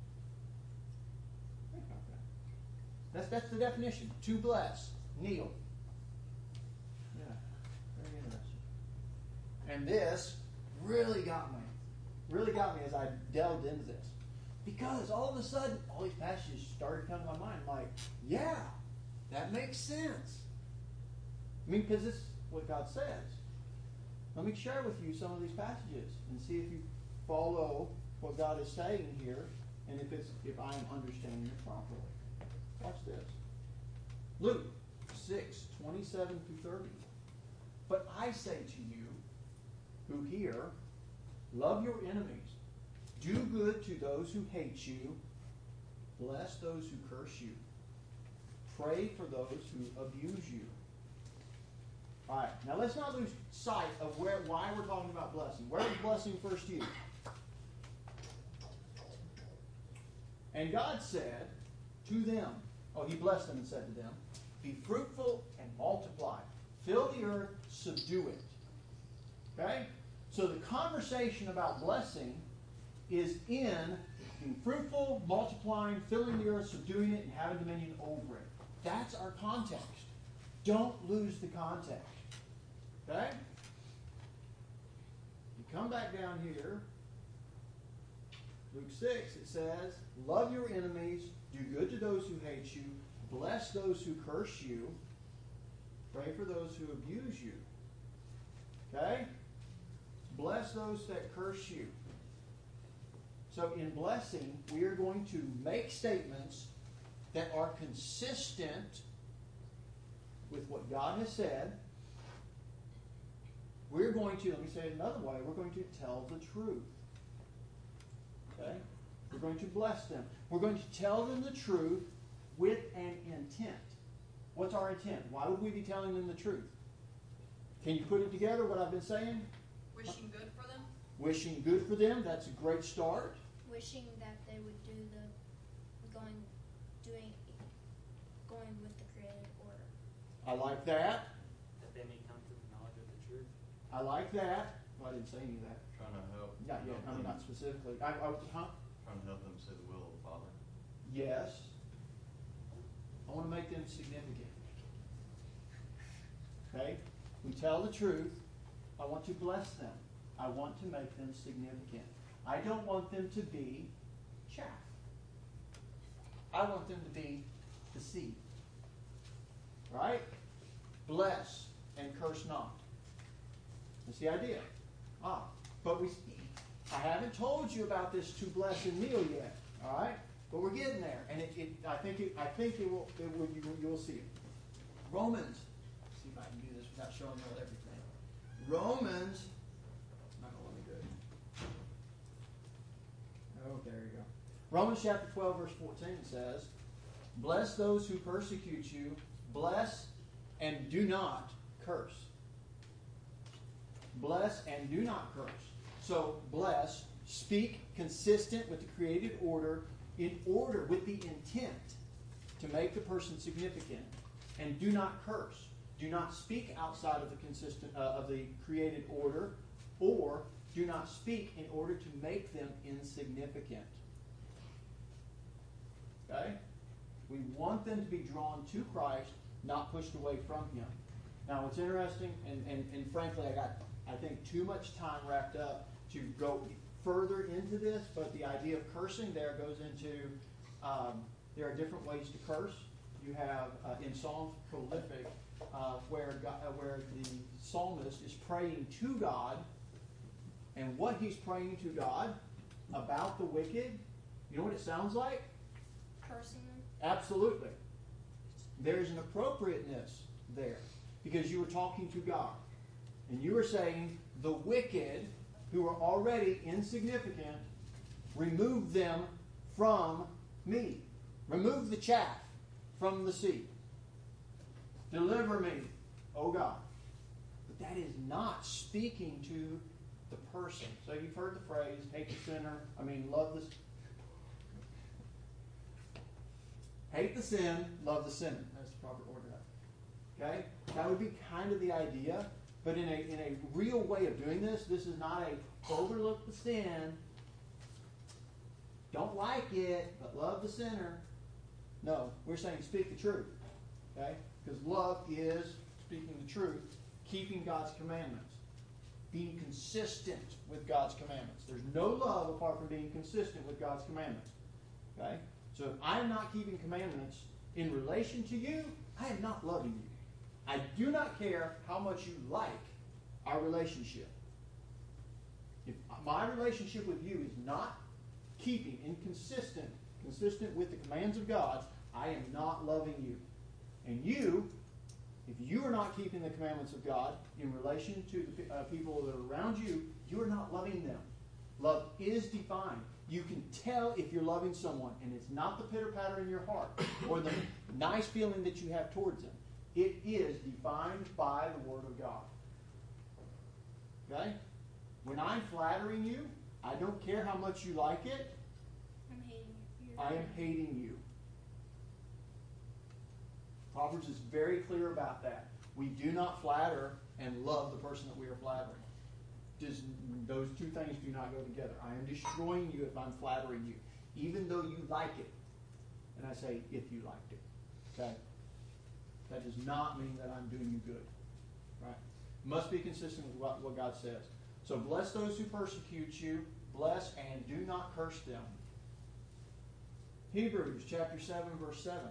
Think about that. That's, that's the definition. To bless. Kneel. Yeah. Very interesting. And this really got me. Really got me as I delved into this. Because all of a sudden, all these passages started coming to my mind. I'm like, yeah, that makes sense. I mean, because this is what God says. Let me share with you some of these passages and see if you follow what God is saying here and if it's if I am understanding it properly. Watch this. Luke six, twenty-seven through thirty. But I say to you who hear, love your enemies. Do good to those who hate you. Bless those who curse you. Pray for those who abuse you. All right, now let's not lose sight of where why we're talking about blessing. Where is blessing first used? And God said to them, oh, he blessed them and said to them, Be fruitful and multiply. Fill the earth, subdue it. Okay? So the conversation about blessing is in being fruitful, multiplying, filling the earth, subduing it, and having dominion over it. That's our context. Don't lose the context. Okay? You come back down here, Luke six, it says, love your enemies, do good to those who hate you, bless those who curse you, pray for those who abuse you. Okay? Bless those that curse you. So in blessing, we are going to make statements that are consistent with what God has said. We're going to, let me say it another way, we're going to tell the truth. Okay? We're going to bless them. We're going to tell them the truth with an intent. What's our intent? Why would we be telling them the truth? Can you put it together, what I've been saying? Wishing good for them? Wishing good for them, that's a great start. Wishing that they would do the going, doing, going with the created order. I like that. That they may come to the knowledge of the truth. I like that. Well, I didn't say any of that. Trying to help. Not yet. I mean, not specifically. I, I, huh? Trying to help them say the will of the Father. Yes. I want to make them significant. Okay? We tell the truth. I want to bless them. I want to make them significant. I don't want them to be chaff. I want them to be the seed. Right? Bless and curse not. That's the idea. Ah, but we. I haven't told you about this to bless and meal yet. All right, but we're getting there, and it. it I think. It, I think it will. It will. You will. You will see it. Romans. Let's see if I can do this without showing you everything. Romans. Not gonna let me do it. Oh, there you go. Romans chapter twelve, verse fourteen says, "Bless those who persecute you. Bless and do not curse." Bless and do not curse. So, bless, speak consistent with the created order, in order with the intent to make the person significant, and do not curse. Do not speak outside of the consistent uh, of the created order, or do not speak in order to make them insignificant. Okay? We want them to be drawn to Christ, not pushed away from Him. Now, what's interesting, and, and, and frankly, I got, I think, too much time wrapped up to go further into this, but the idea of cursing there goes into, um, there are different ways to curse. You have, uh, in Psalms prolific, uh, where, God, uh, where the psalmist is praying to God, and what he's praying to God about the wicked, you know what it sounds like? Cursing them? Absolutely. There's an appropriateness there, because you were talking to God, and you were saying, the wicked, who are already insignificant, remove them from me. Remove the chaff from the seed. Deliver me, O God. But that is not speaking to the person. So you've heard the phrase, hate the sinner, I mean, love the... Hate the sin, love the sinner. That's the proper order. Okay? That would be kind of the idea. But in a, in a real way of doing this, this is not a overlook the sin, don't like it, but love the sinner. No, we're saying speak the truth. Okay? Because love is speaking the truth, keeping God's commandments, being consistent with God's commandments. There's no love apart from being consistent with God's commandments. Okay? So if I'm not keeping commandments in relation to you, I am not loving you. I do not care how much you like our relationship. If my relationship with you is not keeping inconsistent, consistent with the commands of God, I am not loving you. And you, if you are not keeping the commandments of God in relation to the uh, people that are around you, you are not loving them. Love is defined. You can tell if you're loving someone, and it's not the pitter-patter in your heart or the nice feeling that you have towards them. It is defined by the Word of God. Okay? When I'm flattering you, I don't care how much you like it. I'm hating you. I am hating you. Proverbs is very clear about that. We do not flatter and love the person that we are flattering. Just, those two things do not go together. I am destroying you if I'm flattering you, even though you like it. And I say, if you liked it. Okay? That does not mean that I'm doing you good. Right? Must be consistent with what, what God says. So bless those who persecute you. Bless and do not curse them. Hebrews chapter seven, verse seven.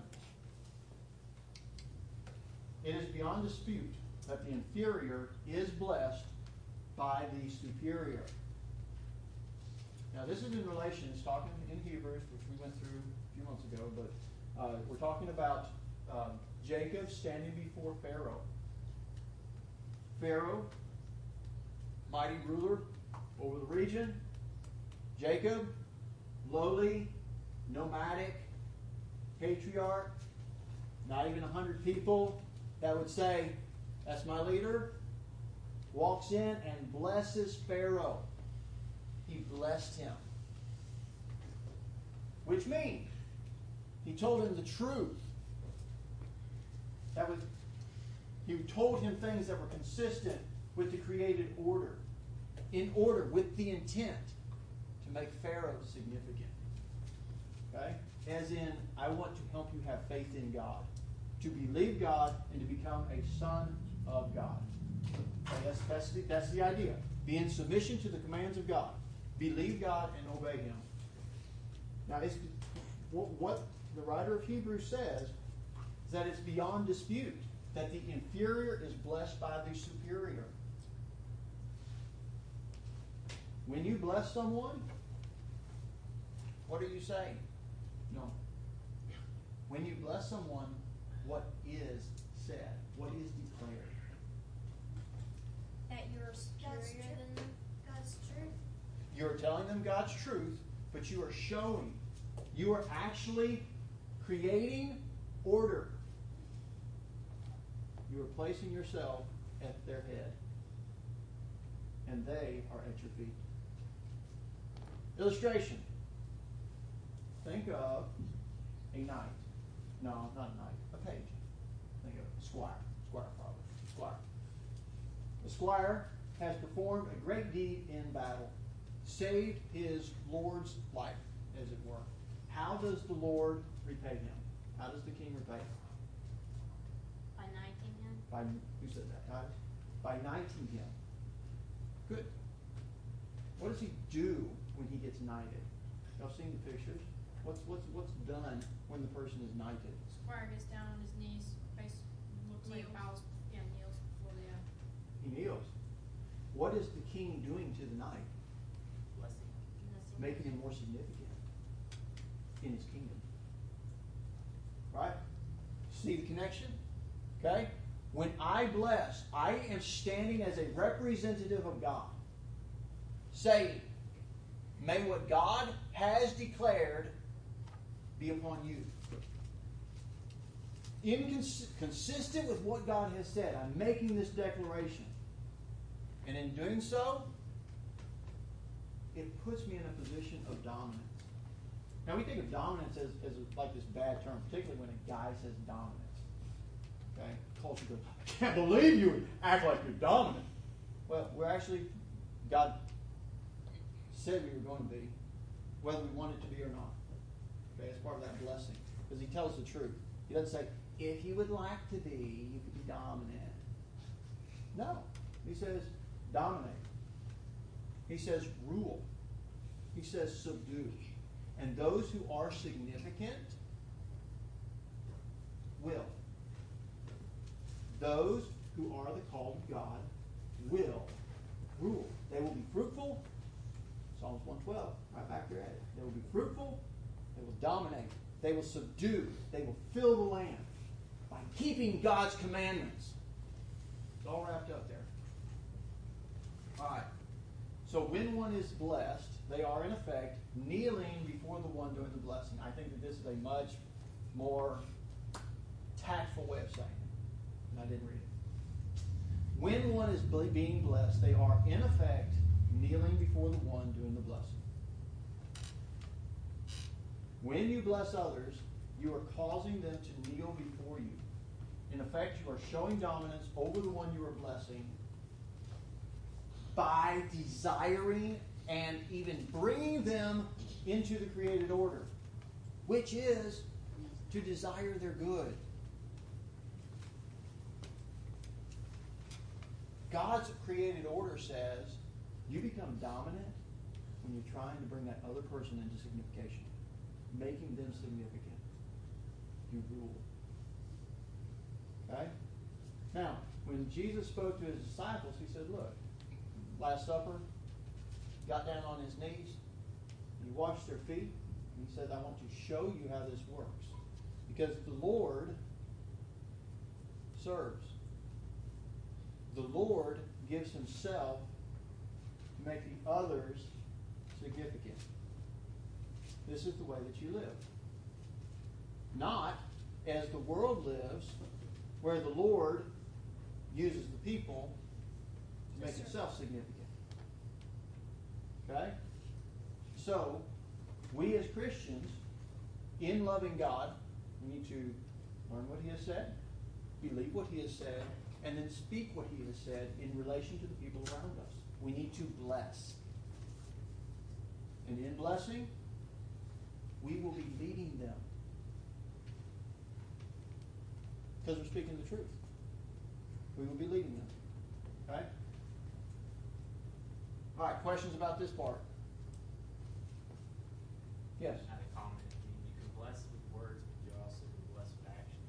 It is beyond dispute that the inferior is blessed by the superior. Now this is in relation, it's talking in Hebrews, which we went through a few months ago, but uh, we're talking about uh, Jacob standing before Pharaoh. Pharaoh, mighty ruler over the region. Jacob, lowly, nomadic, patriarch, not even a hundred people that would say, that's my leader, walks in and blesses Pharaoh. He blessed him. Which means, he told him the truth. That was, he told him things that were consistent with the created order. In order, with the intent to make Pharaoh significant. Okay? As in, I want to help you have faith in God. To believe God and to become a son of God. Okay, that's, that's, the, that's the idea. Be in submission to the commands of God. Believe God and obey Him. Now, it's, what, what the writer of Hebrews says is that it's beyond dispute that the inferior is blessed by the superior. When you bless someone, what are you saying? No. When you bless someone, what is said? What is declared? That you're superior than them. God's truth. You're telling them God's truth, but you are showing. You are actually creating order. You are placing yourself at their head. And they are at your feet. Illustration. Think of a knight. No, not a knight. A page. Think of a squire. Squire, probably. Squire. The squire has performed a great deed in battle. Saved his Lord's life, as it were. How does the Lord repay him? How does the king repay him? By knighting him. By, who said that? Titus? By knighting him. Good. What does he do when he gets knighted? Y'all seen the pictures? What's what's what's done when the person is knighted? Squire gets down on his knees, face looks like Kneels. bows, yeah, kneels before the, uh, He kneels. What is the king doing to the knight? Blessing. Making him more significant in his kingdom. Right? See the connection? Okay? When I bless, I am standing as a representative of God, saying, may what God has declared be upon you. Incons- consistent with what God has said, I'm making this declaration. And in doing so, it puts me in a position of dominance. Now we think of dominance as, as like this bad term, particularly when a guy says dominance. Okay? Culture goes, I can't believe you would act like you're dominant. Well, we're actually, God said we were going to be, whether we wanted to be or not. Okay, it's part of that blessing. Because He tells the truth. He doesn't say, if you would like to be, you could be dominant. No. He says, dominate. He says, rule. He says, subdue. And those who are significant will. Those who are the called of God will rule. They will be fruitful. Psalms one twelve, right back there at it. They will be fruitful. They will dominate. They will subdue. They will fill the land by keeping God's commandments. It's all wrapped up there. All right. So when one is blessed, they are in effect kneeling before the one doing the blessing. I think that this is a much more tactful way of saying it. And I didn't read it. When one is being blessed, they are in effect kneeling before the one doing the blessing. When you bless others, you are causing them to kneel before you. In effect, you are showing dominance over the one you are blessing by desiring and even bringing them into the created order, which is to desire their good. God's created order says you become dominant when you're trying to bring that other person into signification, making them significant. You rule. Okay? Now, when Jesus spoke to his disciples, he said, look, Last Supper, got down on his knees, he washed their feet, and he said, I want to show you how this works. Because the Lord serves. The Lord gives himself to make the others significant. This is the way that you live. Not as the world lives, where the Lord uses the people to make himself significant. Okay? So, we as Christians, in loving God, we need to learn what he has said, believe what he has said, and then speak what he has said in relation to the people around us. We need to bless. And in blessing, we will be leading them. Because we're speaking the truth. We will be leading them. Okay? All right, questions about this part? Yes? I had a comment. I mean, you can bless with words, but you also can bless with actions.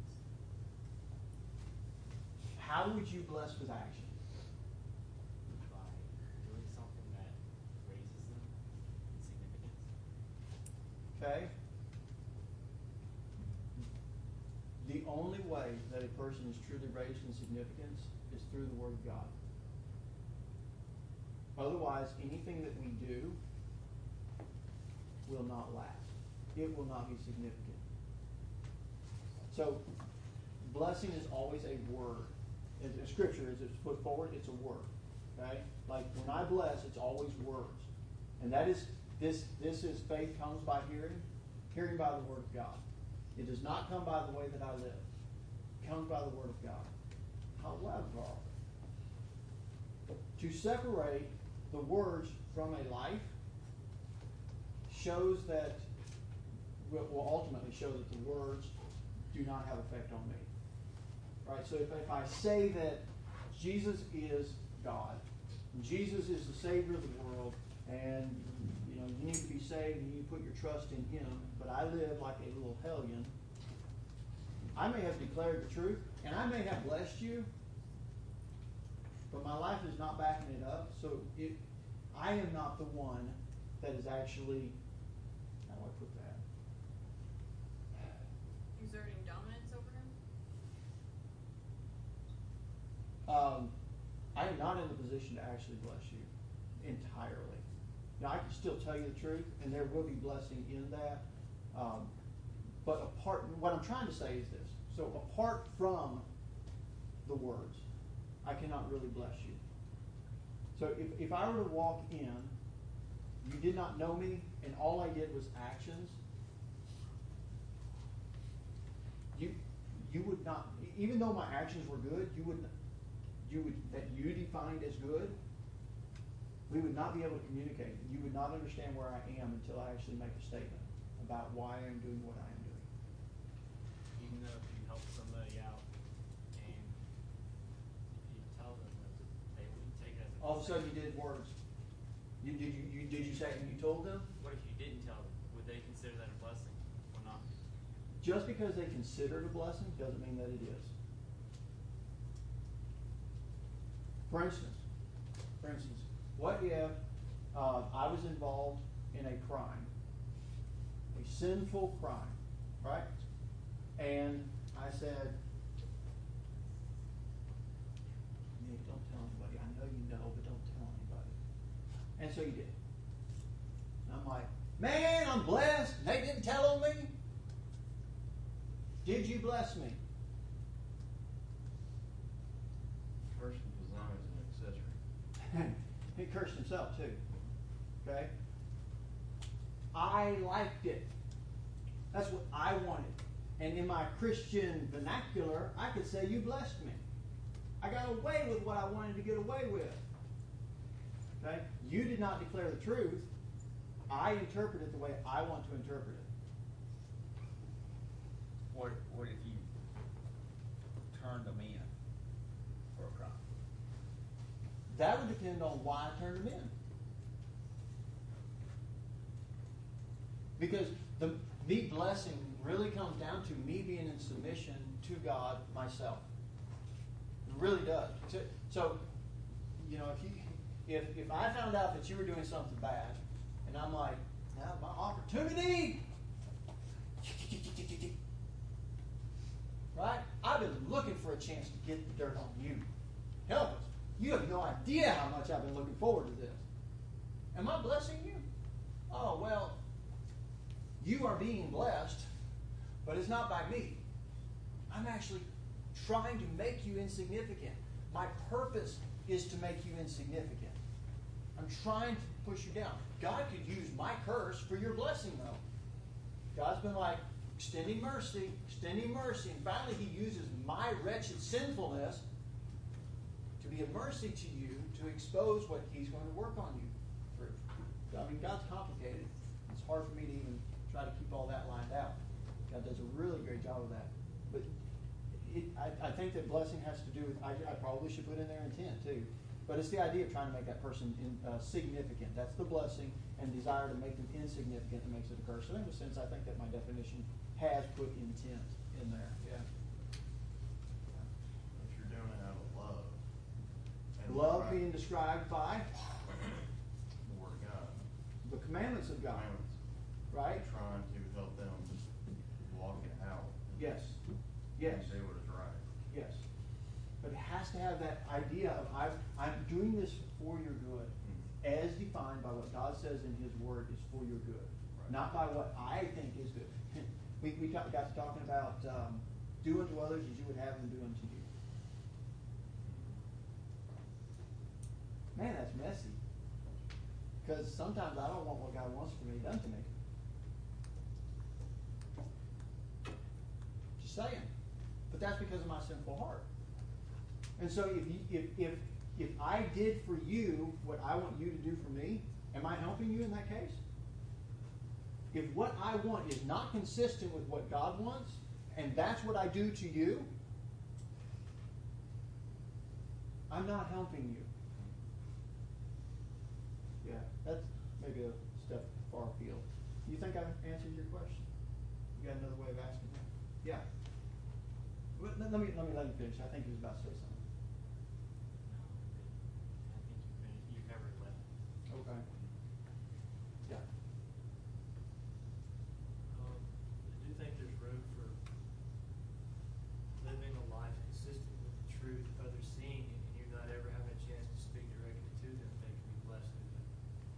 How would you bless with action? By doing something that raises them in significance. Okay? The only way that a person is truly raised in significance is through the Word of God. Otherwise, anything that we do will not last. It will not be significant. So, blessing is always a word. As, as Scripture, as it's put forward, it's a word. Okay? Like when I bless, it's always words. And that is, this, this is faith comes by hearing, hearing by the Word of God. It does not come by the way that I live. It comes by the Word of God. However, to separate the words from a life shows that, will ultimately show that the words do not have effect on me. Right? So if, if I say that Jesus is God, Jesus is the Savior of the world, and you know you need to be saved and you put your trust in Him, but I live like a little hellion, I may have declared the truth, and I may have blessed you, but my life is not backing it up, so it, I am not the one that is actually, how do I put that? Exerting dominance over him? Um, I am not in the position to actually bless you entirely. Now, I can still tell you the truth, and there will be blessing in that. Um, but apart, what I'm trying to say is this. So apart from the words, I cannot really bless you. So if, if I were to walk in, you did not know me, and all I did was actions, you you would not, even though my actions were good, you would you would that you defined as good, we would not be able to communicate. You would not understand where I am until I actually make a statement about why I am doing what I am doing. Even though if you help somebody out and if you tell them that they wouldn't take it as a All of a sudden, blessing, you did words. You, did you, you did you say and you told them? what if you didn't tell them? Would they consider that a blessing or not? Just because they consider it a blessing doesn't mean that it is. For instance, for instance, what if uh, I was involved in a crime, a sinful crime, right? And I said, Nick, don't tell anybody. I know you know, but don't tell anybody. And so you did. And I'm like, man, I'm blessed. They didn't tell on me. Did you bless me? Cursed design is an accessory. He cursed himself too. Okay? I liked it. That's what I wanted. And in my Christian vernacular, I could say, you blessed me. I got away with what I wanted to get away with. Okay? You did not declare the truth. I interpret it the way I want to interpret it. What, what if you turned them in for a crime? That would depend on why I turned them in. Because the me blessing really comes down to me being in submission to God myself. It really does. So, so you know, if you if if I found out that you were doing something bad, and I'm like, now my opportunity. Right? I've been looking for a chance to get the dirt on you. Help us. You have no idea how much I've been looking forward to this. Am I blessing you? Oh, well, you are being blessed, but it's not by me. I'm actually trying to make you insignificant. My purpose is to make you insignificant. I'm trying to push you down. God could use my curse for your blessing, though. God's been like, extending mercy, extending mercy, and finally He uses my wretched sinfulness to be a mercy to you, to expose what He's going to work on you through. So, I mean, God's complicated. It's hard for me to even try to keep all that lined out. God does a really great job of that. But it, I, I think that blessing has to do with, I, I probably should put in there intent too, but it's the idea of trying to make that person in, uh, significant. That's the blessing, and desire to make them insignificant that makes it a curse. So in a sense, I think that my definition has put intent in there. Yeah. If you're doing it out of love. and Love trying- being described by The Word of God. the commandments of God, Commandments. right? Trying to help them walk it out. Yes. Yes. And do what is right. Yes. But it has to have that idea of I'm, I'm doing this for your good, Mm-hmm. as defined by what God says in His Word is for your good, Right. not by what I think is good. we we talk, got to talking about um, do unto others as you would have them do unto you. Man, that's messy. Because sometimes I don't want what God wants for me done to me. Just saying. But that's because of my sinful heart. And so if you, if if if I did for you what I want you to do for me, am I helping you in that case? If what I want is not consistent with what God wants, and that's what I do to you, I'm not helping you. Yeah, that's maybe a step far afield. You think I've answered your question? You got another way of asking that? Yeah. Well, Let let me let me let you finish. I think he was about to say something. I think you finished, you covered it well. Okay. Yeah. Um, I do think there's room for living a life consistent with the truth. If others seeing it and you're not ever having a chance to speak directly to them, they can be blessed through that.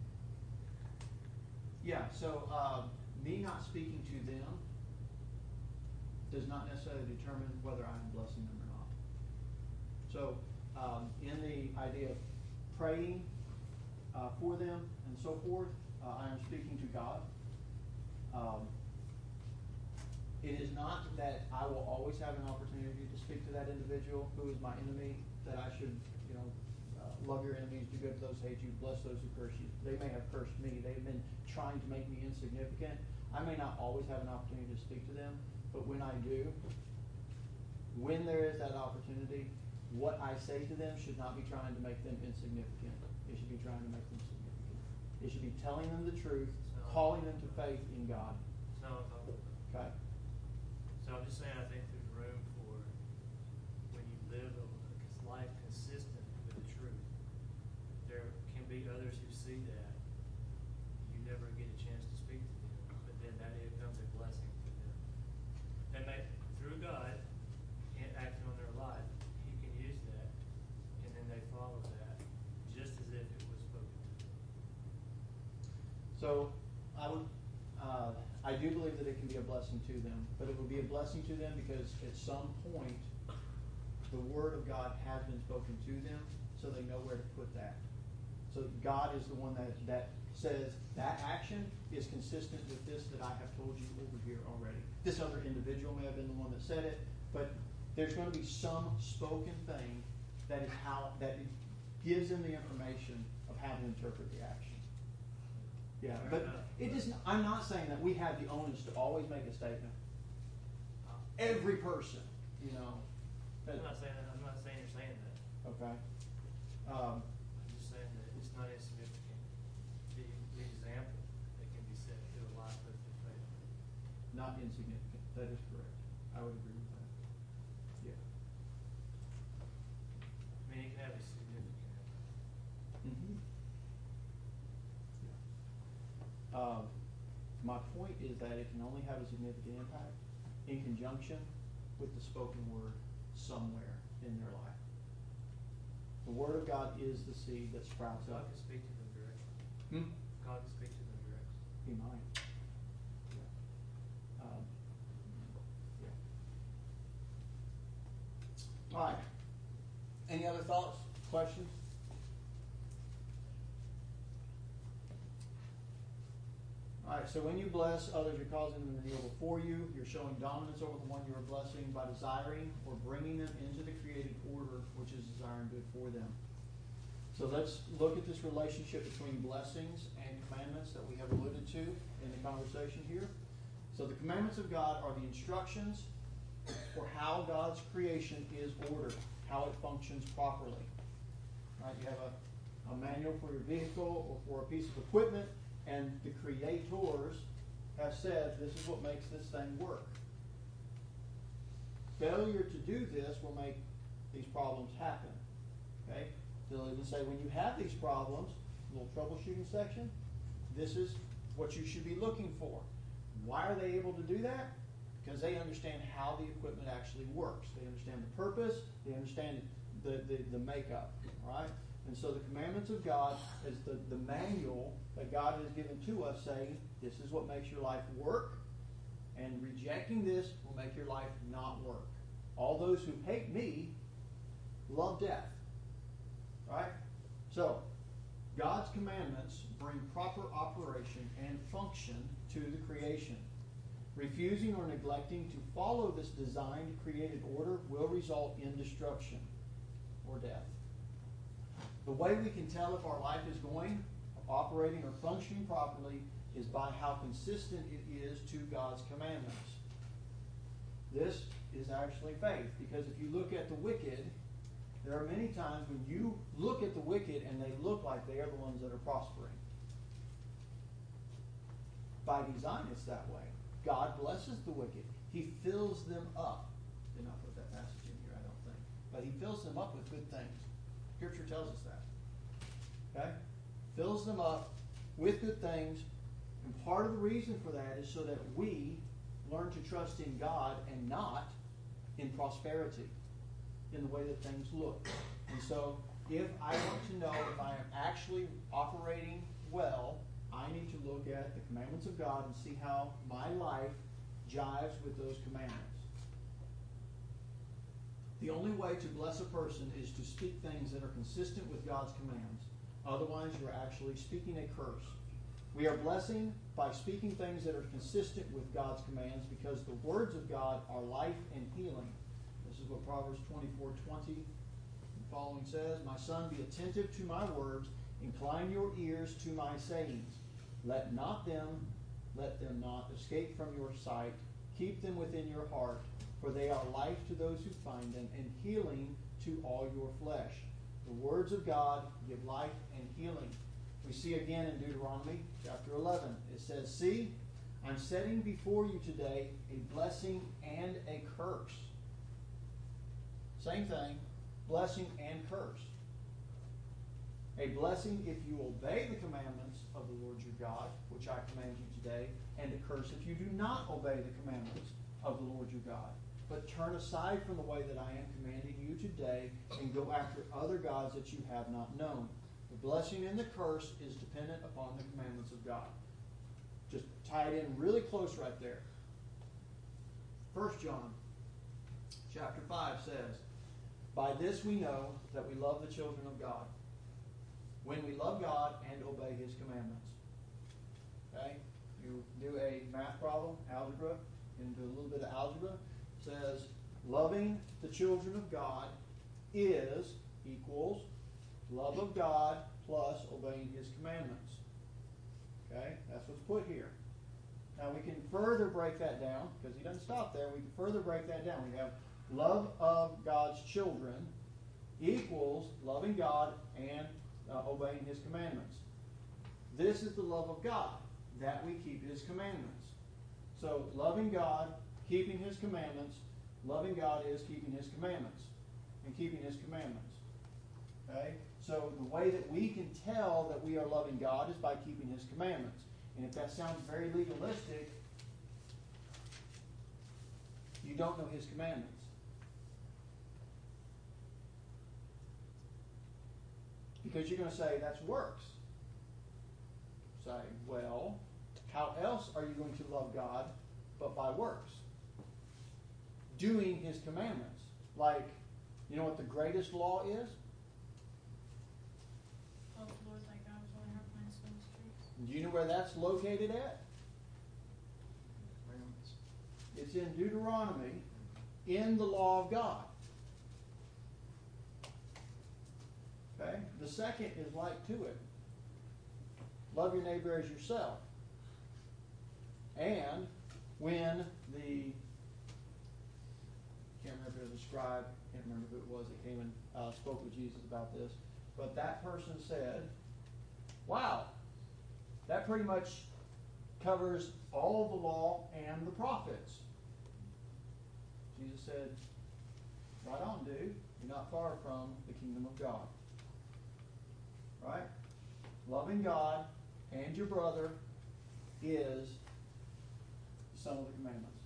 Yeah, so um, me not speaking to them does not necessarily determine whether I'm blessing them or not. So um, in the idea of praying uh, for them and so forth, uh, I am speaking to God. Um, it is not that I will always have an opportunity to speak to that individual who is my enemy, that I should, you know, uh, love your enemies, do good to those who hate you, bless those who curse you. They may have cursed me. They've been trying to make me insignificant. I may not always have an opportunity to speak to them, but when I do, when there is that opportunity, what I say to them should not be trying to make them insignificant. It should be trying to make them significant. It should be telling them the truth, calling them to faith in God. That's not what I'm talking about. Okay? So I'm just saying I think there's room for when you live a a life consistent with the truth. There can be others who see that. You never get a chance to speak to them, but then that becomes a blessing to them. They may, through God, in acting on their life, He can use that, and then they follow that, just as if it was spoken to them. So I would, uh, I do believe that it can be a blessing to them, but it will be a blessing to them because at some point the Word of God has been spoken to them, so they know where to put that. So God is the one that, that says that action is consistent with this that I have told you over here already. This other individual may have been the one that said it, but there's going to be some spoken thing that is how that gives them the information of how to interpret the action. Yeah, but it is. I'm not saying that we have the onus to always make a statement. Every person, you know. I'm not saying that. I'm not saying you're saying that. Okay. Um, I'm just saying that it's not insignificant. The, the example that can be set to a life of the faith. not insignificant. That is correct. I would agree with that. Yeah. I mean, it can have a significant impact. Mm-hmm. Yeah. Um, my point is that it can only have a significant impact in conjunction with the spoken word somewhere in their life. The Word of God is the seed that sprouts God up. can speak to them directly. Hmm? God can speak to them directly. He might. Yeah. Um, yeah. All right. Any other thoughts, questions? All right, so when you bless others, you're causing them to kneel before you. You're showing dominance over the one you are blessing by desiring or bringing them into the created order, which is desiring good for them. So let's look at this relationship between blessings and commandments that we have alluded to in the conversation here. So the commandments of God are the instructions for how God's creation is ordered, how it functions properly. Right? You have a, a manual for your vehicle or for a piece of equipment, and the creators have said this is what makes this thing work. Failure to do this will make these problems happen. Okay? They'll even say when you have these problems, little troubleshooting section, this is what you should be looking for. Why are they able to do that? Because they understand how the equipment actually works. They understand the purpose. They understand the, the, the makeup. Right? And so the commandments of God is the, the manual that God has given to us, saying this is what makes your life work, and rejecting this will make your life not work. All those who hate me love death. Right? So, God's commandments bring proper operation and function to the creation. Refusing or neglecting to follow this designed created order will result in destruction or death. The way we can tell if our life is going, operating, or functioning properly is by how consistent it is to God's commandments. This is actually faith, because if you look at the wicked, there are many times when you look at the wicked and they look like they are the ones that are prospering. By design, it's that way. God blesses the wicked. He fills them up. Did not put that passage in here, I don't think. But He fills them up with good things. Scripture tells us that. Okay? Fills them up with good things. And part of the reason for that is so that we learn to trust in God and not in prosperity, in the way that things look. And so, if I want to know if I am actually operating well, I need to look at the commandments of God and see how my life jives with those commandments. The only way to bless a person is to speak things that are consistent with God's commands. Otherwise, you're actually speaking a curse. We are blessing by speaking things that are consistent with God's commands, because the words of God are life and healing. This is what Proverbs twenty-four twenty and following says. My son, be attentive to my words. Incline your ears to my sayings. Let not them, let them not escape from your sight. Keep them within your heart, for they are life to those who find them, and healing to all your flesh. The words of God give life and healing. We see again in Deuteronomy chapter eleven. It says, see, I'm setting before you today a blessing and a curse. Same thing, blessing and curse. A blessing if you obey the commandments of the Lord your God, which I command you today, and a curse if you do not obey the commandments of the Lord your God, but turn aside from the way that I am commanding you today and go after other gods that you have not known. The blessing and the curse is dependent upon the commandments of God. Just tie it in really close right there. First John chapter five says, by this we know that we love the children of God, when we love God and obey His commandments. Okay? You do a math problem, algebra, and do a little bit of algebra. It says, loving the children of God is equals love of God plus obeying His commandments. Okay? That's what's put here. Now we can further break that down, because he doesn't stop there. We can further break that down. We have love of God's children equals loving God and uh, obeying His commandments. This is the love of God, that we keep His commandments. So loving God, keeping His commandments, loving God is keeping His commandments and keeping His commandments. Okay? So the way that we can tell that we are loving God is by keeping His commandments. And if that sounds very legalistic, you don't know His commandments. Because you're going to say, that's works. Say, well, how else are you going to love God but by works? Doing His commandments. Like, you know what the greatest law is? Love the Lord thy God with all your heart, mind, soul, and strength. Do you know where that's located at? It's in Deuteronomy, in the law of God. Okay? The second is like to it. Love your neighbor as yourself. And when the, can't remember if it was a scribe, can't remember who it was that came and uh, spoke with Jesus about this, but that person said, wow, that pretty much covers all the law and the prophets. Jesus said, right on, dude. You're not far from the kingdom of God. Right? Loving God and your brother is the sum of the commandments.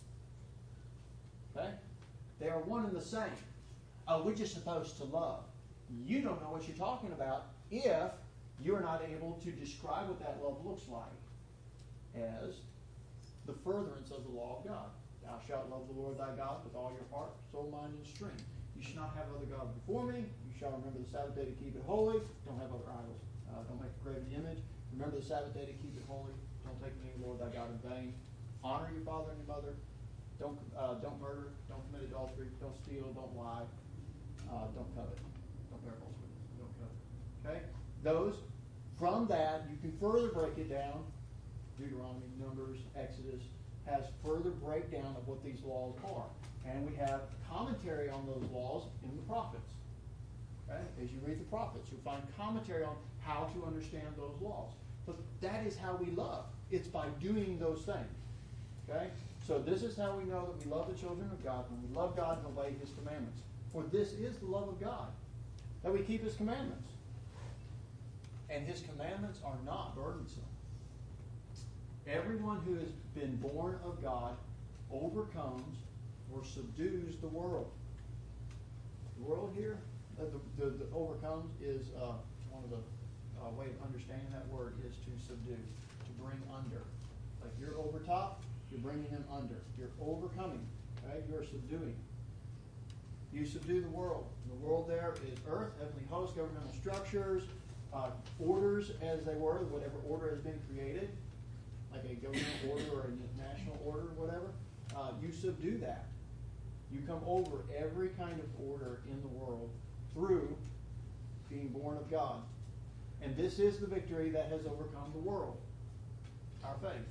Okay? They are one and the same. Oh, we're just supposed to love. You don't know what you're talking about if you're not able to describe what that love looks like as the furtherance of the law of God. Thou shalt love the Lord thy God with all your heart, soul, mind, and strength. You shall not have other gods before me. You shall remember the Sabbath day to keep it holy. Don't have other idols. Uh, don't make a graven image. Remember the Sabbath day to keep it holy. Don't take the name of the Lord thy God in vain. Honor your father and your mother. Don't uh, don't murder. Don't commit adultery. Don't steal. Don't lie. Uh, don't covet. Don't bear false witness. Don't covet. Okay? Those, from that, you can further break it down. Deuteronomy, Numbers, Exodus has further breakdown of what these laws are. And we have commentary on those laws in the prophets. Okay? As you read the prophets, you'll find commentary on how to understand those laws. But that is how we love. It's by doing those things. Okay? So this is how we know that we love the children of God, when we love God and obey His commandments. For this is the love of God, that we keep His commandments. And His commandments are not burdensome. Everyone who has been born of God overcomes or subdues the world. The world here, uh, the, the, the overcomes is uh, one of the uh, way of understanding that word is to subdue, to bring under. Like you're over top, you're bringing them under. You're overcoming, right? You're subduing. You subdue the world. The world there is earth, heavenly hosts, governmental structures, uh, orders as they were, whatever order has been created, like a governmental order or a national order or whatever. Uh, you subdue that. You come over every kind of order in the world through being born of God. And this is the victory that has overcome the world, our faith.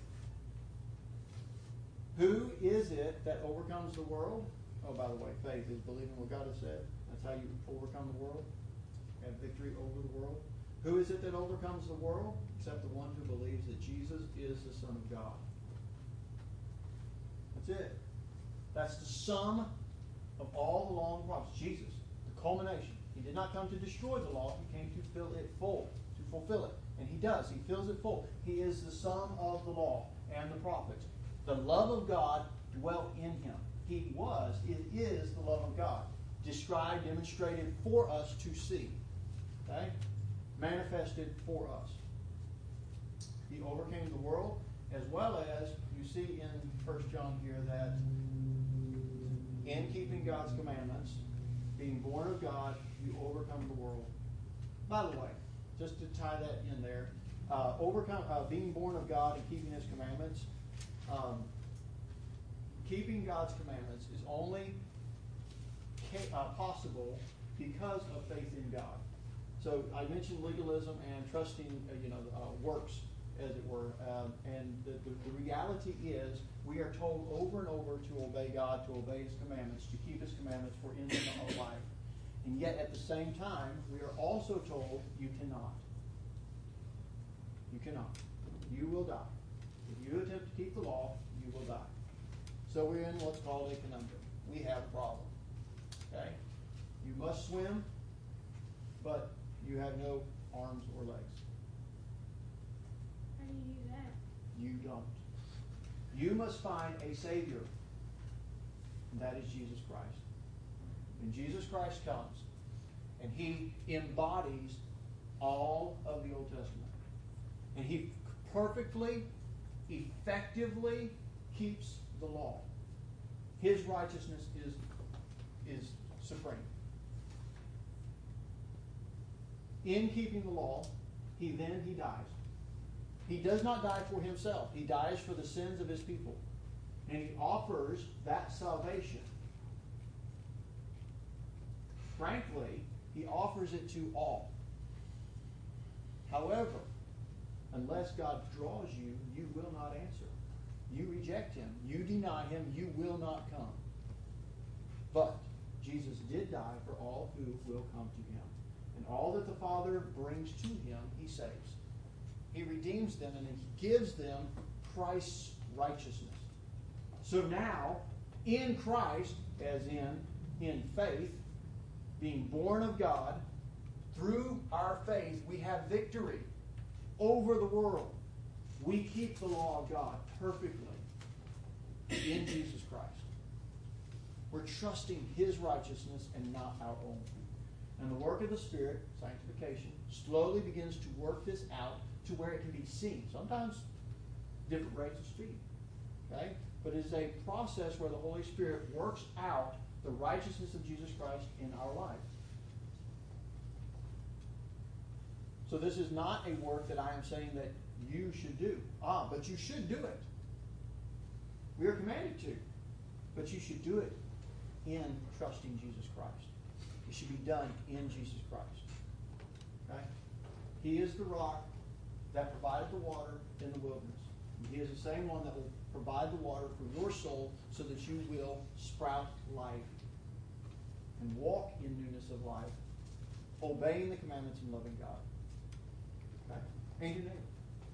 Who is it that overcomes the world? Oh, by the way, faith is believing what God has said. That's how you overcome the world. Have victory over the world. Who is it that overcomes the world? Except the one who believes that Jesus is the Son of God. That's it. That's the sum of all the law and prophets. Jesus, the culmination. He did not come to destroy the law. He came to fill it full, to fulfill it. And He does. He fills it full. He is the sum of the law and the prophets. The love of God dwelt in Him. He was, it is the love of God. Described, demonstrated for us to see. Okay? Manifested for us. He overcame the world, as well as you see in First John here that in keeping God's commandments, being born of God, you overcome the world. By the way, just to tie that in there, uh, overcome uh, being born of God and keeping His commandments. Um, keeping God's commandments is only ca- uh, possible because of faith in God. So I mentioned legalism and trusting, uh, you know, uh, works, as it were. Um, and the, the, the reality is, we are told over and over to obey God, to obey His commandments, to keep His commandments, for in them our life. And yet, at the same time, we are also told, you cannot. You cannot. You will die. If you attempt to keep the law, you will die. So we're in what's called a conundrum. We have a problem. Okay? You must swim, but you have no arms or legs. How do you do that? You don't. You must find a Savior, and that is Jesus Christ. And Jesus Christ comes, and He embodies all of the Old Testament. And He perfectly, effectively keeps the law. His righteousness is, is supreme. In keeping the law, he then he dies. He does not die for himself. He dies for the sins of his people. And he offers that salvation. Frankly, he offers it to all. However, unless God draws you, you will not answer. You reject Him. You deny Him. You will not come. But Jesus did die for all who will come to Him. And all that the Father brings to Him, He saves. He redeems them and He gives them Christ's righteousness. So now, in Christ, as in, in faith, being born of God, through our faith, we have victory over the world. We keep the law of God perfectly in Jesus Christ. We're trusting His righteousness and not our own. And the work of the Spirit, sanctification, slowly begins to work this out to where it can be seen. Sometimes different rates of speed. Okay? But it is a process where the Holy Spirit works out the righteousness of Jesus Christ in our life. So this is not a work that I am saying that you should do. Ah, but you should do it. We are commanded to. But you should do it in trusting Jesus Christ. It should be done in Jesus Christ. Okay? He is the rock that provided the water in the wilderness. He is the same one that will provide the water for your soul so that you will sprout life and walk in newness of life, obeying the commandments and loving God. Okay? Ain't your neighbor.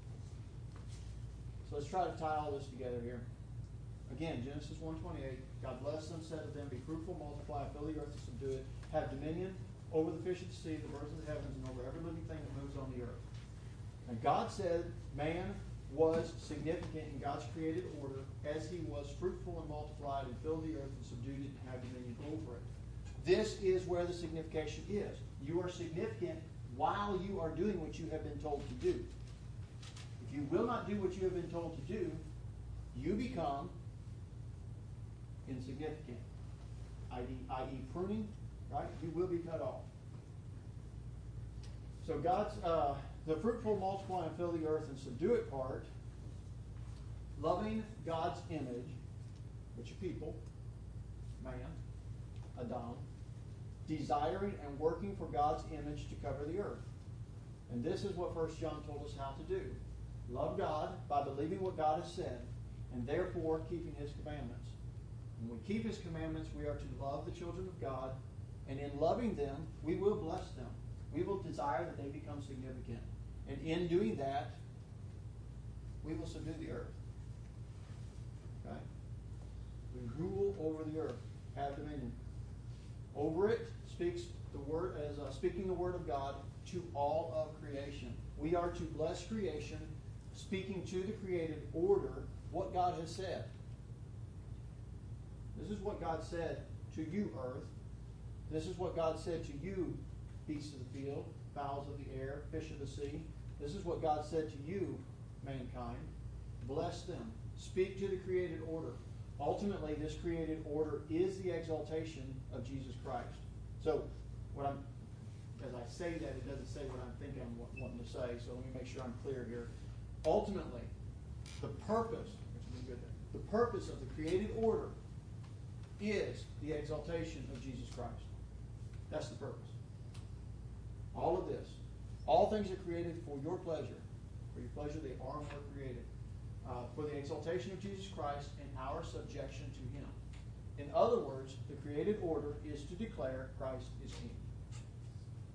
So let's try to tie all this together here. Again, Genesis one twenty-eight, God blessed them, said to them, be fruitful, multiply, fill the earth and subdue it, have dominion over the fish of the sea, the birds of the heavens, and over every living thing that moves on the earth. And God said man was significant in God's created order as he was fruitful and multiplied and filled the earth and subdued it and had dominion over it. This is where the signification is. You are significant while you are doing what you have been told to do. If you will not do what you have been told to do, you become insignificant, that is pruning, right? You will be cut off. So God's, uh, the fruitful, multiply, and fill the earth and subdue it part, loving God's image, which are people, man, Adam, desiring and working for God's image to cover the earth. And this is what First John told us how to do. Love God by believing what God has said, and therefore keeping His commandments. When we keep His commandments, we are to love the children of God, and in loving them, we will bless them. We will desire that they become significant. And in doing that, we will subdue the earth. Okay? We rule over the earth, have dominion. Over it speaks the word as uh, speaking the word of God to all of creation. We are to bless creation, speaking to the created order what God has said. This is what God said to you, earth. This is what God said to you, beasts of the field, fowls of the air, fish of the sea. This is what God said to you, mankind. Bless them. Speak to the created order. Ultimately, this created order is the exaltation of Jesus Christ. So, what I'm as I say that, it doesn't say what I'm thinking I'm wa- wanting to say, so let me make sure I'm clear here. Ultimately, the purpose, which would be good, the purpose of the created order is the exaltation of Jesus Christ. That's the purpose. All of this. All things are created for your pleasure. For your pleasure, they are and were created. Uh, for the exaltation of Jesus Christ and our subjection to Him. In other words, the created order is to declare Christ is King.